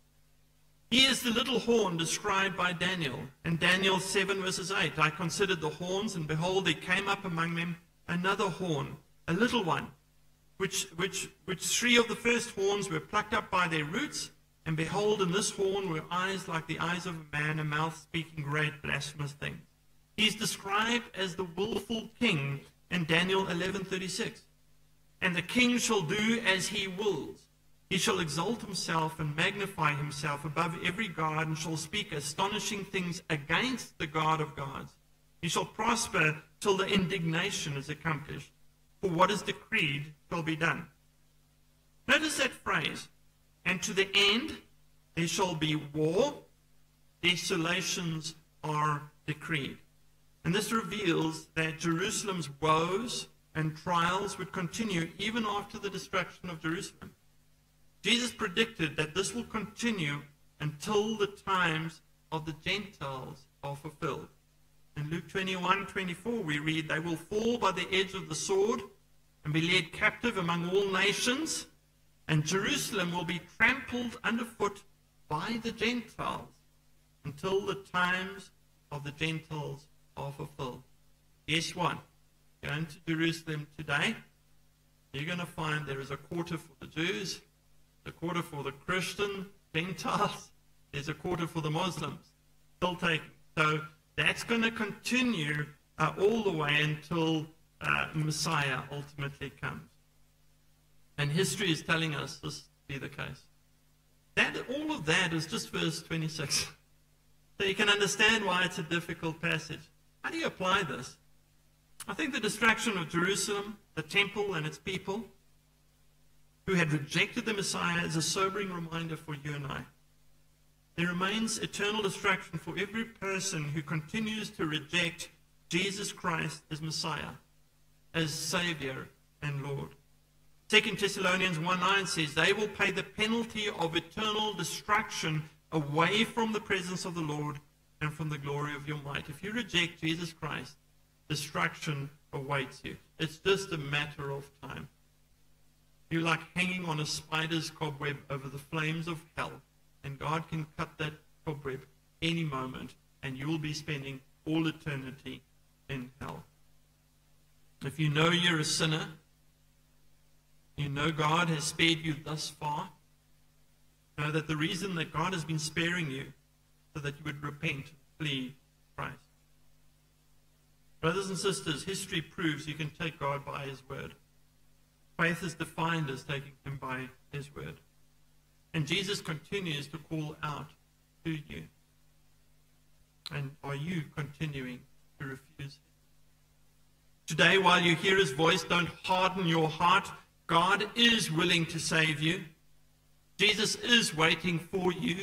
He is the little horn described by Daniel. In Daniel seven verses eight, I considered the horns, and behold, there came up among them another horn, a little one, which, which, which three of the first horns were plucked up by their roots, And behold, in this horn were eyes like the eyes of a man, a mouth speaking great blasphemous things. He's described as the willful king in Daniel eleven thirty-six. And the king shall do as he wills. He shall exalt himself and magnify himself above every god, and shall speak astonishing things against the God of gods. He shall prosper till the indignation is accomplished, for what is decreed shall be done. Notice that phrase, and to the end there shall be war, desolations are decreed. And this reveals that Jerusalem's woes and trials would continue even after the destruction of Jerusalem. Jesus predicted that this will continue until the times of the Gentiles are fulfilled. In Luke twenty-one twenty-four we read, they will fall by the edge of the sword and be led captive among all nations, and Jerusalem will be trampled underfoot by the Gentiles until the times of the Gentiles are fulfilled. Guess what? Go into Jerusalem today, you're going to find there is a quarter for the Jews, a quarter for the Christian Gentiles, there's a quarter for the Muslims, still taking. So that's going to continue uh, all the way until uh, Messiah ultimately comes. And history is telling us this to be the case. That, all of that is just verse twenty-six. So you can understand why it's a difficult passage. How do you apply this? I think the destruction of Jerusalem, the temple and its people, who had rejected the Messiah, is a sobering reminder for you and I. There remains eternal destruction for every person who continues to reject Jesus Christ as Messiah, as Savior and Lord. Second Thessalonians one nine says, they will pay the penalty of eternal destruction away from the presence of the Lord and from the glory of your might. If you reject Jesus Christ, destruction awaits you. It's just a matter of time. You're like hanging on a spider's cobweb over the flames of hell, and God can cut that cobweb any moment, and you will be spending all eternity in hell. If you know you're a sinner, you know God has spared you thus far, know that the reason that God has been sparing you so that you would repent and flee Christ. Brothers and sisters, history proves you can take God by His word. Faith is defined as taking Him by His word. And Jesus continues to call out to you. And are you continuing to refuse Him? Today, while you hear His voice, don't harden your heart. God is willing to save you. Jesus is waiting for you.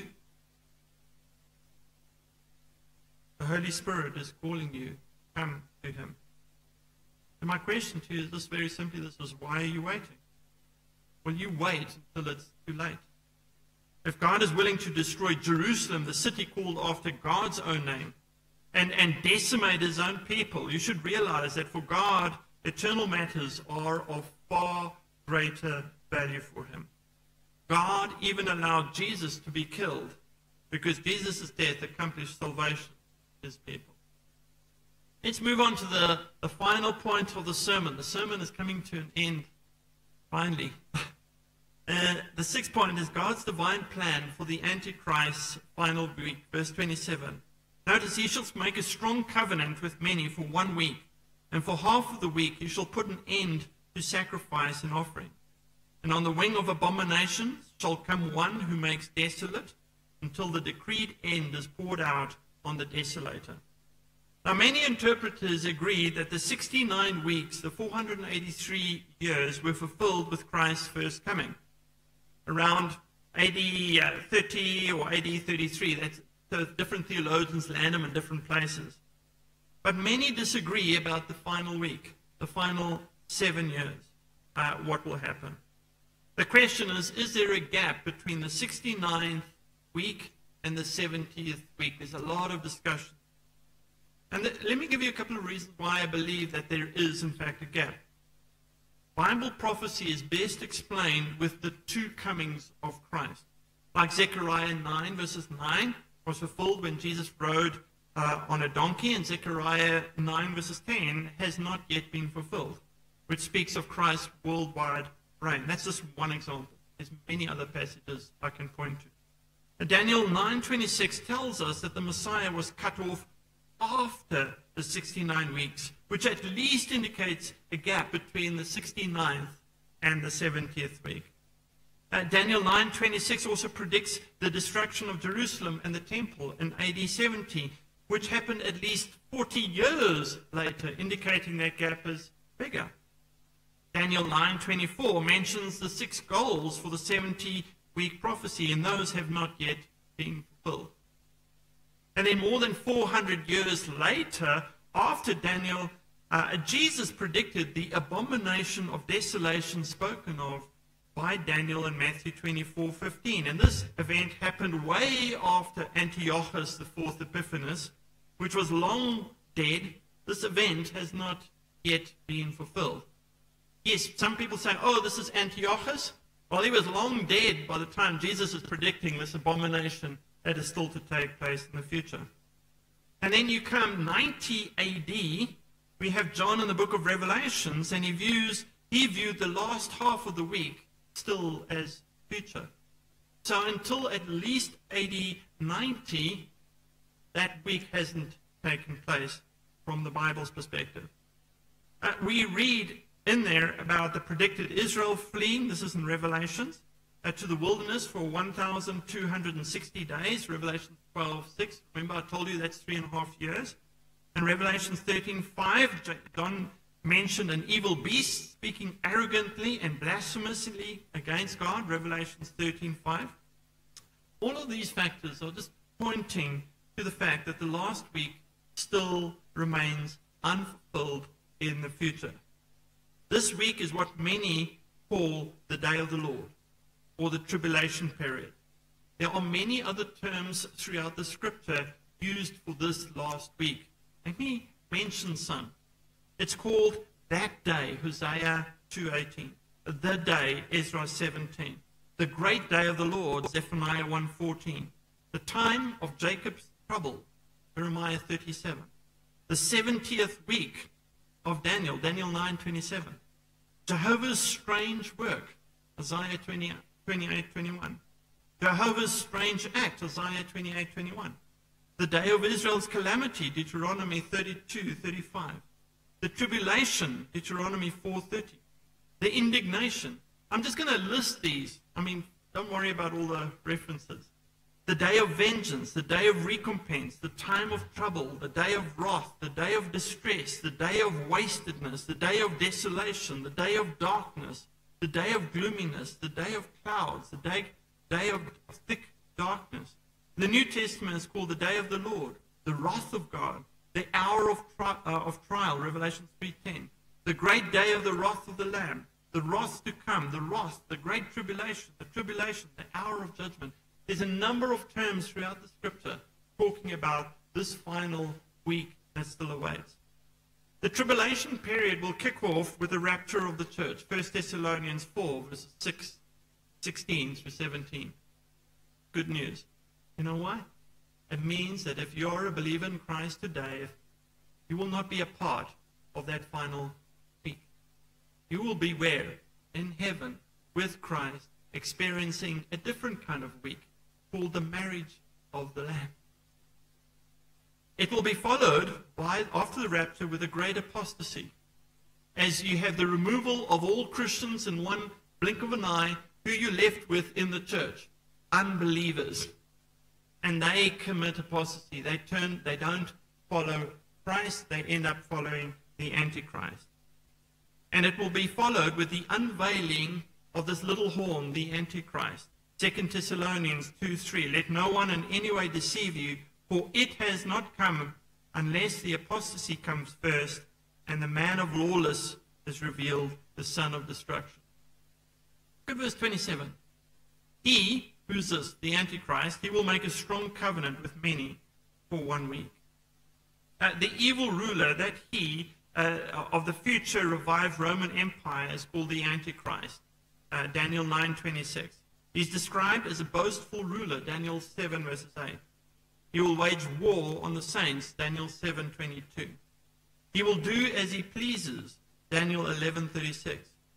The Holy Spirit is calling you. Come to Him. And my question to you is this very simply, this is, why are you waiting? Will you wait until it's too late? If God is willing to destroy Jerusalem, the city called after God's own name, and, and decimate His own people, you should realize that for God, eternal matters are of far greater value for Him. God even allowed Jesus to be killed because Jesus' death accomplished salvation for His people. Let's move on to the, the final point of the sermon. The sermon is coming to an end, finally. Uh, the sixth point is God's divine plan for the Antichrist's final week. Verse twenty-seven. Notice, He shall make a strong covenant with many for one week, and for half of the week He shall put an end to sacrifice and offering. And on the wing of abominations shall come one who makes desolate, until the decreed end is poured out on the desolator. Now, many interpreters agree that the sixty-nine weeks, the four hundred eighty-three years, were fulfilled with Christ's first coming. Around A D thirty or A D thirty-three, that's, so different theologians land them in different places. But many disagree about the final week, the final seven years, uh, what will happen. The question is, is there a gap between the sixty-ninth week and the seventieth week? There's a lot of discussion. And th- let me give you a couple of reasons why I believe that there is, in fact, a gap. Bible prophecy is best explained with the two comings of Christ. Like Zechariah nine, verses nine, was fulfilled when Jesus rode uh, on a donkey, and Zechariah nine, verses ten, has not yet been fulfilled, which speaks of Christ's worldwide reign. That's just one example. There's many other passages I can point to. Daniel nine twenty-six tells us that the Messiah was cut off after the sixty-nine weeks, which at least indicates a gap between the sixty-ninth and the seventieth week. Uh, Daniel nine twenty-six also predicts the destruction of Jerusalem and the temple in A D seventy, which happened at least forty years later, indicating that gap is bigger. Daniel nine twenty-four mentions the six goals for the seventy-week prophecy, and those have not yet been fulfilled. And then more than four hundred years later, after Daniel, uh, Jesus predicted the abomination of desolation spoken of by Daniel in Matthew twenty-four fifteen. And this event happened way after Antiochus the fourth Epiphanes, which was long dead. This event has not yet been fulfilled. Yes, some people say, oh, this is Antiochus. Well, he was long dead by the time Jesus is predicting this abomination that is still to take place in the future. And then you come ninety A D, we have John in the book of Revelations, and he views he viewed the last half of the week still as future. So until at least A D ninety, that week hasn't taken place from the Bible's perspective. Uh, we read in there about the predicted Israel fleeing, this is in Revelations, uh, to the wilderness for one thousand two hundred sixty days, Revelation twelve six. Remember I told you that's three and a half years. In Revelation thirteen five, John mentioned an evil beast speaking arrogantly and blasphemously against God, Revelation thirteen five. All of these factors are just pointing to the fact that the last week still remains unfulfilled in the future. This week is what many call the day of the Lord, or the tribulation period. There are many other terms throughout the scripture used for this last week. Let me mention some. It's called that day, Hosea two eighteen. The day, Ezra seventeen. The great day of the Lord, Zephaniah one fourteen. The time of Jacob's trouble, Jeremiah thirty-seven. The seventieth week of Daniel, Daniel nine twenty-seven. Jehovah's strange work, Isaiah twenty-eight twenty-one. Jehovah's strange act, Isaiah twenty-eight twenty-one. The day of Israel's calamity, Deuteronomy thirty-two thirty-five. The tribulation, Deuteronomy four thirty. The indignation. I'm just going to list these. I mean, don't worry about all the references. The day of vengeance, the day of recompense, the time of trouble, the day of wrath, the day of distress, the day of wastedness, the day of desolation, the day of darkness, the day of gloominess, the day of clouds, the day, day of thick darkness. The New Testament is called the day of the Lord, the wrath of God, the hour of, tri uh, of trial, Revelation three ten, the great day of the wrath of the Lamb, the wrath to come, the wrath, the great tribulation, the tribulation, the hour of judgment. There's a number of terms throughout the scripture talking about this final week that still awaits. The tribulation period will kick off with the rapture of the church, First Thessalonians four, verses six, sixteen through seventeen. Good news. You know why? It means that if you're a believer in Christ today, you will not be a part of that final week. You will be where? In heaven with Christ, experiencing a different kind of week called the marriage of the Lamb. It will be followed by, after the rapture, with a great apostasy, as you have the removal of all Christians in one blink of an eye. Who you left with in the church? Unbelievers. And they commit apostasy. They turn, they don't follow Christ. They end up following the Antichrist. And it will be followed with the unveiling of this little horn, the Antichrist. Second Thessalonians two three. Let no one in any way deceive you, for it has not come unless the apostasy comes first, and the man of lawless is revealed, the son of destruction. Look at verse twenty-seven. He, who's this? The Antichrist. He will make a strong covenant with many for one week. Uh, the evil ruler, that he, uh, of the future revived Roman Empire, is called the Antichrist. Uh, Daniel nine twenty-six. He's described as a boastful ruler, Daniel seven verses eight. He will wage war on the saints, Daniel seven twenty-two. He will do as he pleases, Daniel eleven thirty-six.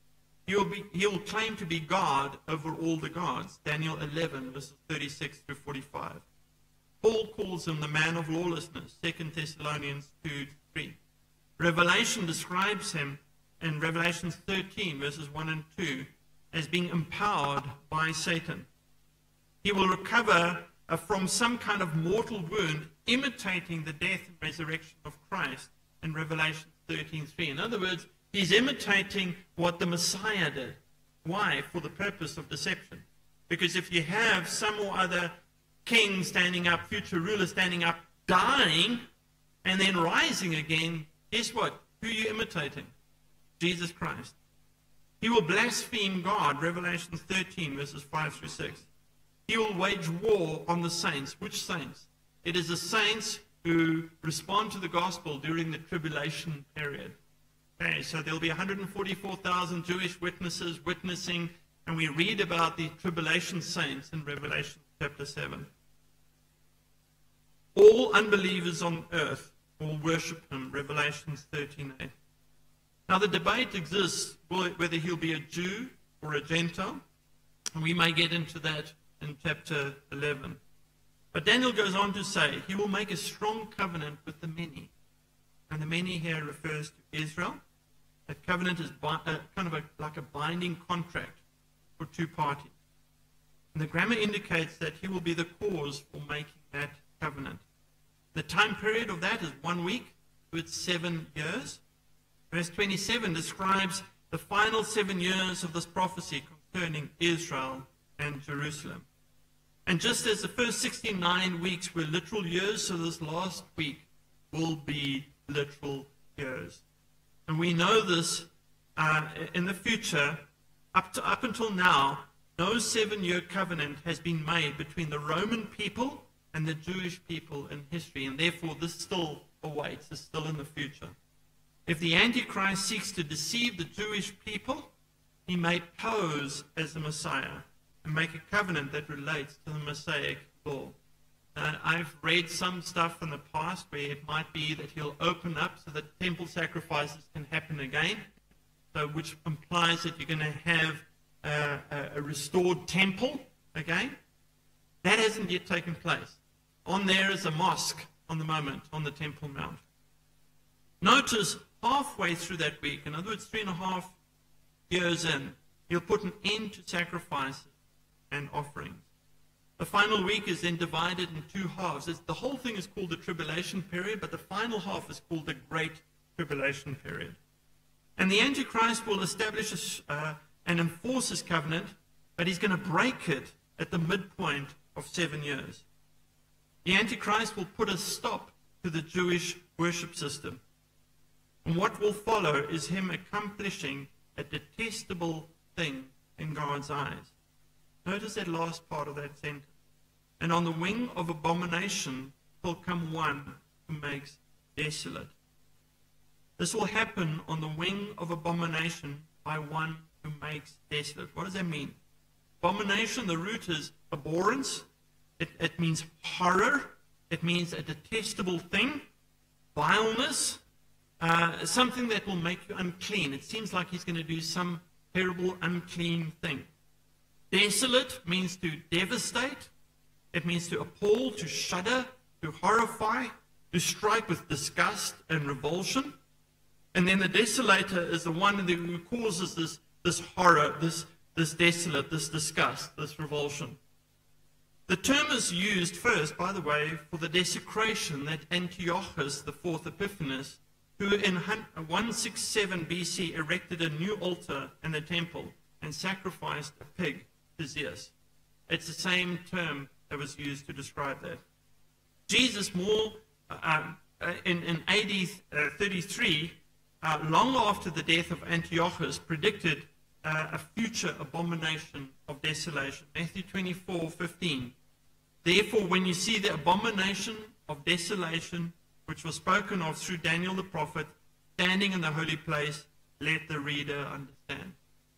He will, be, he will claim to be God over all the gods. Daniel eleven, verses thirty-six through forty-five. Paul calls him the man of lawlessness. Second Thessalonians two three. Revelation describes him in Revelation thirteen, verses one and two, as being empowered by Satan. He will recover uh, from some kind of mortal wound, imitating the death and resurrection of Christ in Revelation thirteen three. In other words, he's imitating what the Messiah did. Why? For the purpose of deception. Because if you have some or other king standing up, future ruler standing up, dying, and then rising again, guess what? Who are you imitating? Jesus Christ. He will blaspheme God, Revelation thirteen, verses five through six. He will wage war on the saints. Which saints? It is the saints who respond to the gospel during the tribulation period. Okay, so there'll be one hundred forty-four thousand Jewish witnesses witnessing, and we read about the tribulation saints in Revelation chapter seven. All unbelievers on earth will worship him, Revelation thirteen eight. Now the debate exists whether he'll be a Jew or a Gentile, and we may get into that in chapter eleven. But Daniel goes on to say, he will make a strong covenant with the many. And the many here refers to Israel. That covenant is bi- uh, kind of a, like a binding contract for two parties. And the grammar indicates that he will be the cause for making that covenant. The time period of that is one week to its seven years. Verse twenty-seven describes the final seven years of this prophecy concerning Israel and Jerusalem. And just as the first sixty-nine weeks were literal years, so this last week will be literal years. And we know this uh, in the future. Up to up until now, no seven-year covenant has been made between the Roman people and the Jewish people in history, and therefore this still awaits, is still in the future. If the Antichrist seeks to deceive the Jewish people, he may pose as the Messiah and make a covenant that relates to the Messianic law. Uh, I've read some stuff in the past where it might be that he'll open up so that temple sacrifices can happen again, so which implies that you're going to have uh, a, a restored temple again. That hasn't yet taken place. On there is a mosque on the moment on the Temple Mount. Notice halfway through that week, in other words, three and a half years in, he'll put an end to sacrifices and offerings. The final week is then divided in two halves. It's, the whole thing is called the tribulation period, but the final half is called the Great Tribulation period. And the Antichrist will establish a, uh, and enforce his covenant, but he's going to break it at the midpoint of seven years. The Antichrist will put a stop to the Jewish worship system. And what will follow is him accomplishing a detestable thing in God's eyes. Notice that last part of that sentence. And on the wing of abomination will come one who makes desolate. This will happen on the wing of abomination by one who makes desolate. What does that mean? Abomination, the root is abhorrence. It, it means horror. It means a detestable thing, vileness, uh, something that will make you unclean. It seems like he's going to do some terrible, unclean thing. Desolate means to devastate. It means to appall, to shudder, to horrify, to strike with disgust and revulsion. And then the desolator is the one who causes this, this horror, this, this desolate, this disgust, this revulsion. The term is used first, by the way, for the desecration that Antiochus, the fourth Epiphanes, who in one sixty-seven B C erected a new altar in the temple and sacrificed a pig to Zeus. It's the same term that was used to describe that. Jesus, more uh, uh, in, in A D uh, thirty-three, uh, long after the death of Antiochus, predicted uh, a future abomination of desolation. Matthew twenty-four fifteen. Therefore, when you see the abomination of desolation, which was spoken of through Daniel the prophet, standing in the holy place, let the reader understand.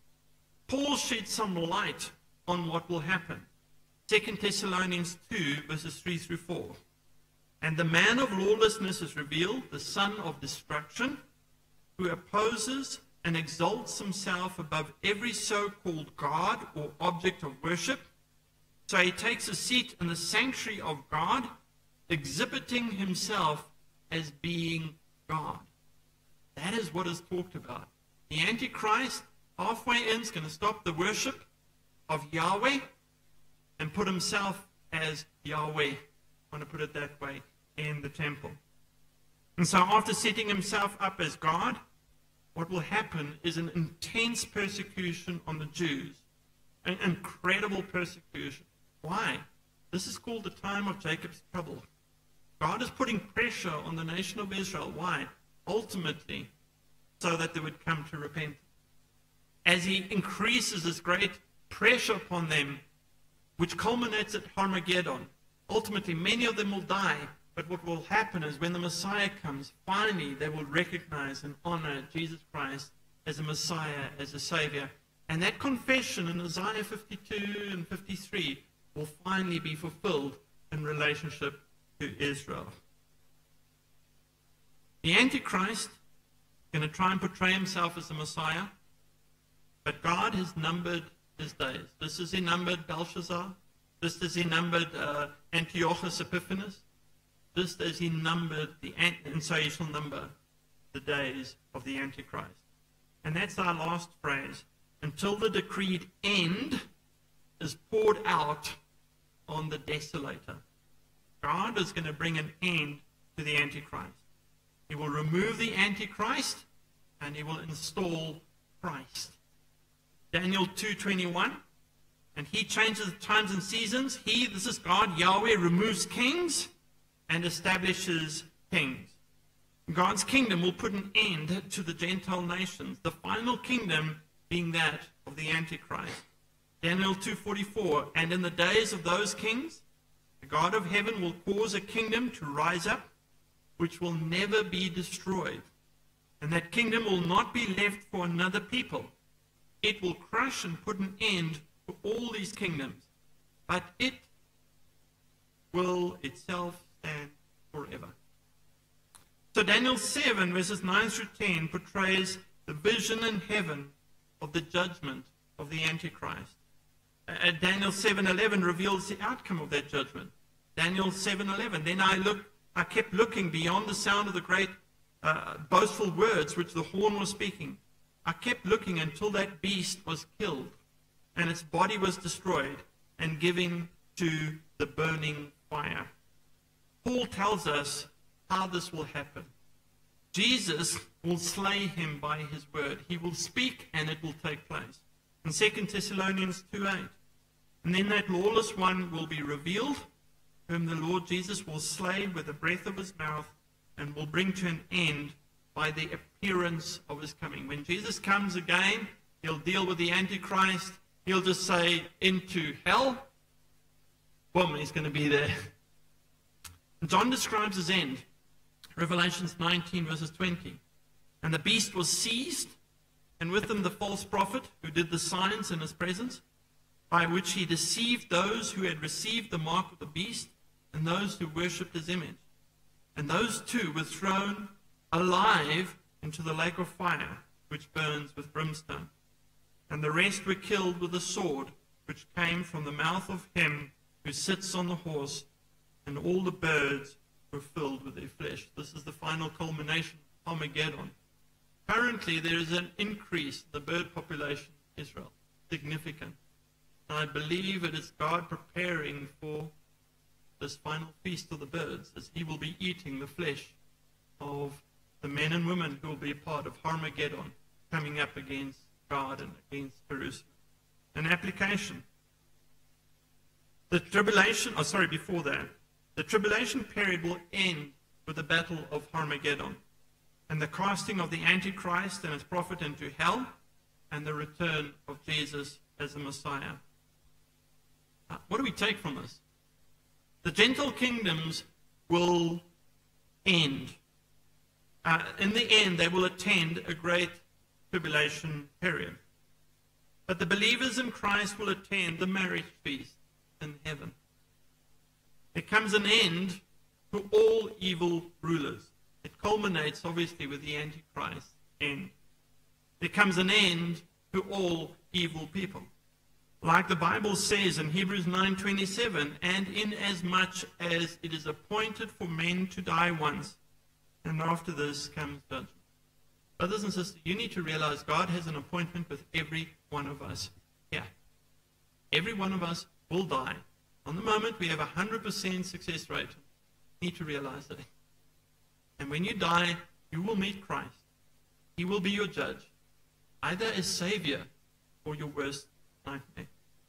Paul sheds some light on what will happen. Second Thessalonians two, verses three through four. And the man of lawlessness is revealed, the son of destruction, who opposes and exalts himself above every so-called God or object of worship. So he takes a seat in the sanctuary of God, exhibiting himself as being God. That is what is talked about. The Antichrist, halfway in, is going to stop the worship of Yahweh and put himself as Yahweh, I want to put it that way, in the temple. And so after setting himself up as God, what will happen is an intense persecution on the Jews. An incredible persecution. Why? This is called the time of Jacob's trouble. God is putting pressure on the nation of Israel. Why? Ultimately, so that they would come to repentance. As he increases this great pressure upon them, which culminates at Armageddon, ultimately many of them will die, but what will happen is when the Messiah comes, finally they will recognize and honor Jesus Christ as a Messiah, as a Savior. And that confession in Isaiah fifty-two and fifty-three will finally be fulfilled in relationship to Israel. The Antichrist is going to try and portray himself as the Messiah, but God has numbered his days. Just as he numbered Belshazzar, just as he numbered uh, Antiochus Epiphanes, just as he numbered the, and so he shall number the days of the Antichrist. And that's our last phrase. Until the decreed end is poured out on the desolator. God is going to bring an end to the Antichrist. He will remove the Antichrist and he will install Christ. Daniel two twenty-one, and he changes the times and seasons. He, this is God, Yahweh, removes kings and establishes kings. God's kingdom will put an end to the Gentile nations, the final kingdom being that of the Antichrist. Daniel two forty-four, and in the days of those kings, the God of heaven will cause a kingdom to rise up, which will never be destroyed. And that kingdom will not be left for another people. It will crush and put an end to all these kingdoms, but it will itself stand forever. So Daniel seven, verses nine through ten, portrays the vision in heaven of the judgment of the Antichrist. Uh, Daniel seven eleven reveals the outcome of that judgment. Daniel seven eleven, then I looked, I kept looking beyond the sound of the great uh, boastful words which the horn was speaking. I kept looking until that beast was killed, and its body was destroyed and given to the burning fire. Paul tells us how this will happen. Jesus will slay him by his word. He will speak and it will take place. In Second Thessalonians two eight. And then that lawless one will be revealed, whom the Lord Jesus will slay with the breath of his mouth and will bring to an end by the appearance of his coming. When Jesus comes again, he'll deal with the Antichrist. He'll just say, into hell. Boom, he's going to be there. John describes his end. Revelations nineteen, verses twenty. And the beast was seized, and with him the false prophet, who did the signs in his presence, by which he deceived those who had received the mark of the beast, and those who worshipped his image. And those two were thrown alive into the lake of fire, which burns with brimstone. And the rest were killed with the sword, which came from the mouth of him who sits on the horse, and all the birds were filled with their flesh. This is the final culmination of Armageddon. Currently, there is an increase in the bird population in Israel, significant. And I believe it is God preparing for this final feast of the birds, as he will be eating the flesh of the men and women who will be a part of Armageddon, coming up against God and against Jerusalem. An application. The tribulation, oh sorry, before that, the tribulation period will end with the battle of Armageddon and the casting of the Antichrist and his prophet into hell and the return of Jesus as the Messiah. Uh, what do we take from this? The Gentile kingdoms will end. Uh, in the end, they will attend a great tribulation period. But the believers in Christ will attend the marriage feast in heaven. There comes an end to all evil rulers. It culminates, obviously, with the Antichrist end. there comes an end to all evil people. Like the Bible says in Hebrews nine twenty-seven, and inasmuch as it is appointed for men to die once, and after this comes judgment. Brothers and sisters, you need to realize God has an appointment with every one of us here. Every one of us will die. On the moment, we have a one hundred percent success rate. You need to realize that. And when you die, you will meet Christ. He will be your judge, either as Savior or your worst nightmare.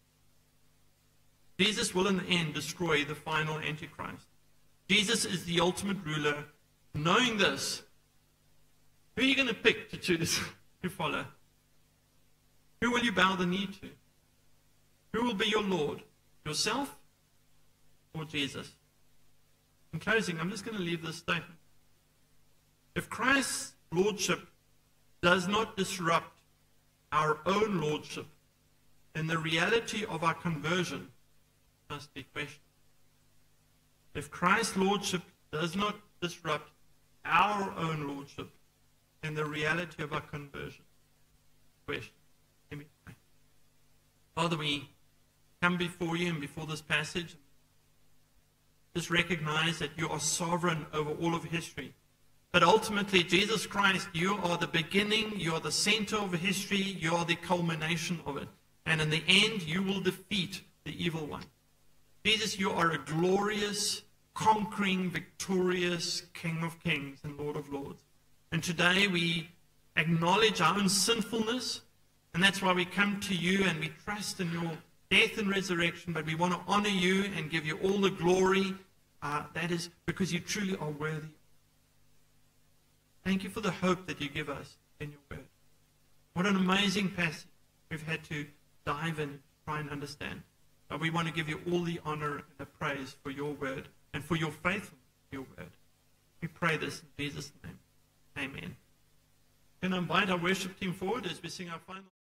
Jesus will in the end destroy the final Antichrist. Jesus is the ultimate ruler. Knowing this, who are you going to pick to choose to follow? Who will you bow the knee to? Who will be your Lord? Yourself or Jesus? In closing, I'm just going to leave this statement. If Christ's lordship does not disrupt our own lordship, then the reality of our conversion must be questioned. If Christ's lordship does not disrupt our own lordship, then the reality of our conversion is questioned. Let me pray. Father, we come before you and before this passage. Just recognize that you are sovereign over all of history. But ultimately, Jesus Christ, you are the beginning, you are the center of history, you are the culmination of it. And in the end, you will defeat the evil one. Jesus, you are a glorious, conquering, victorious King of kings and Lord of lords. And today we acknowledge our own sinfulness, and that's why we come to you and we trust in your death and resurrection, but we want to honor you and give you all the glory. Uh, that is because you truly are worthy. Thank you for the hope that you give us in your word. What an amazing passage we've had to dive in, try and understand. But we want to give you all the honor and the praise for your word and for your faithfulness to your word. We pray this in Jesus' name. Amen. Can I invite our worship team forward as we sing our final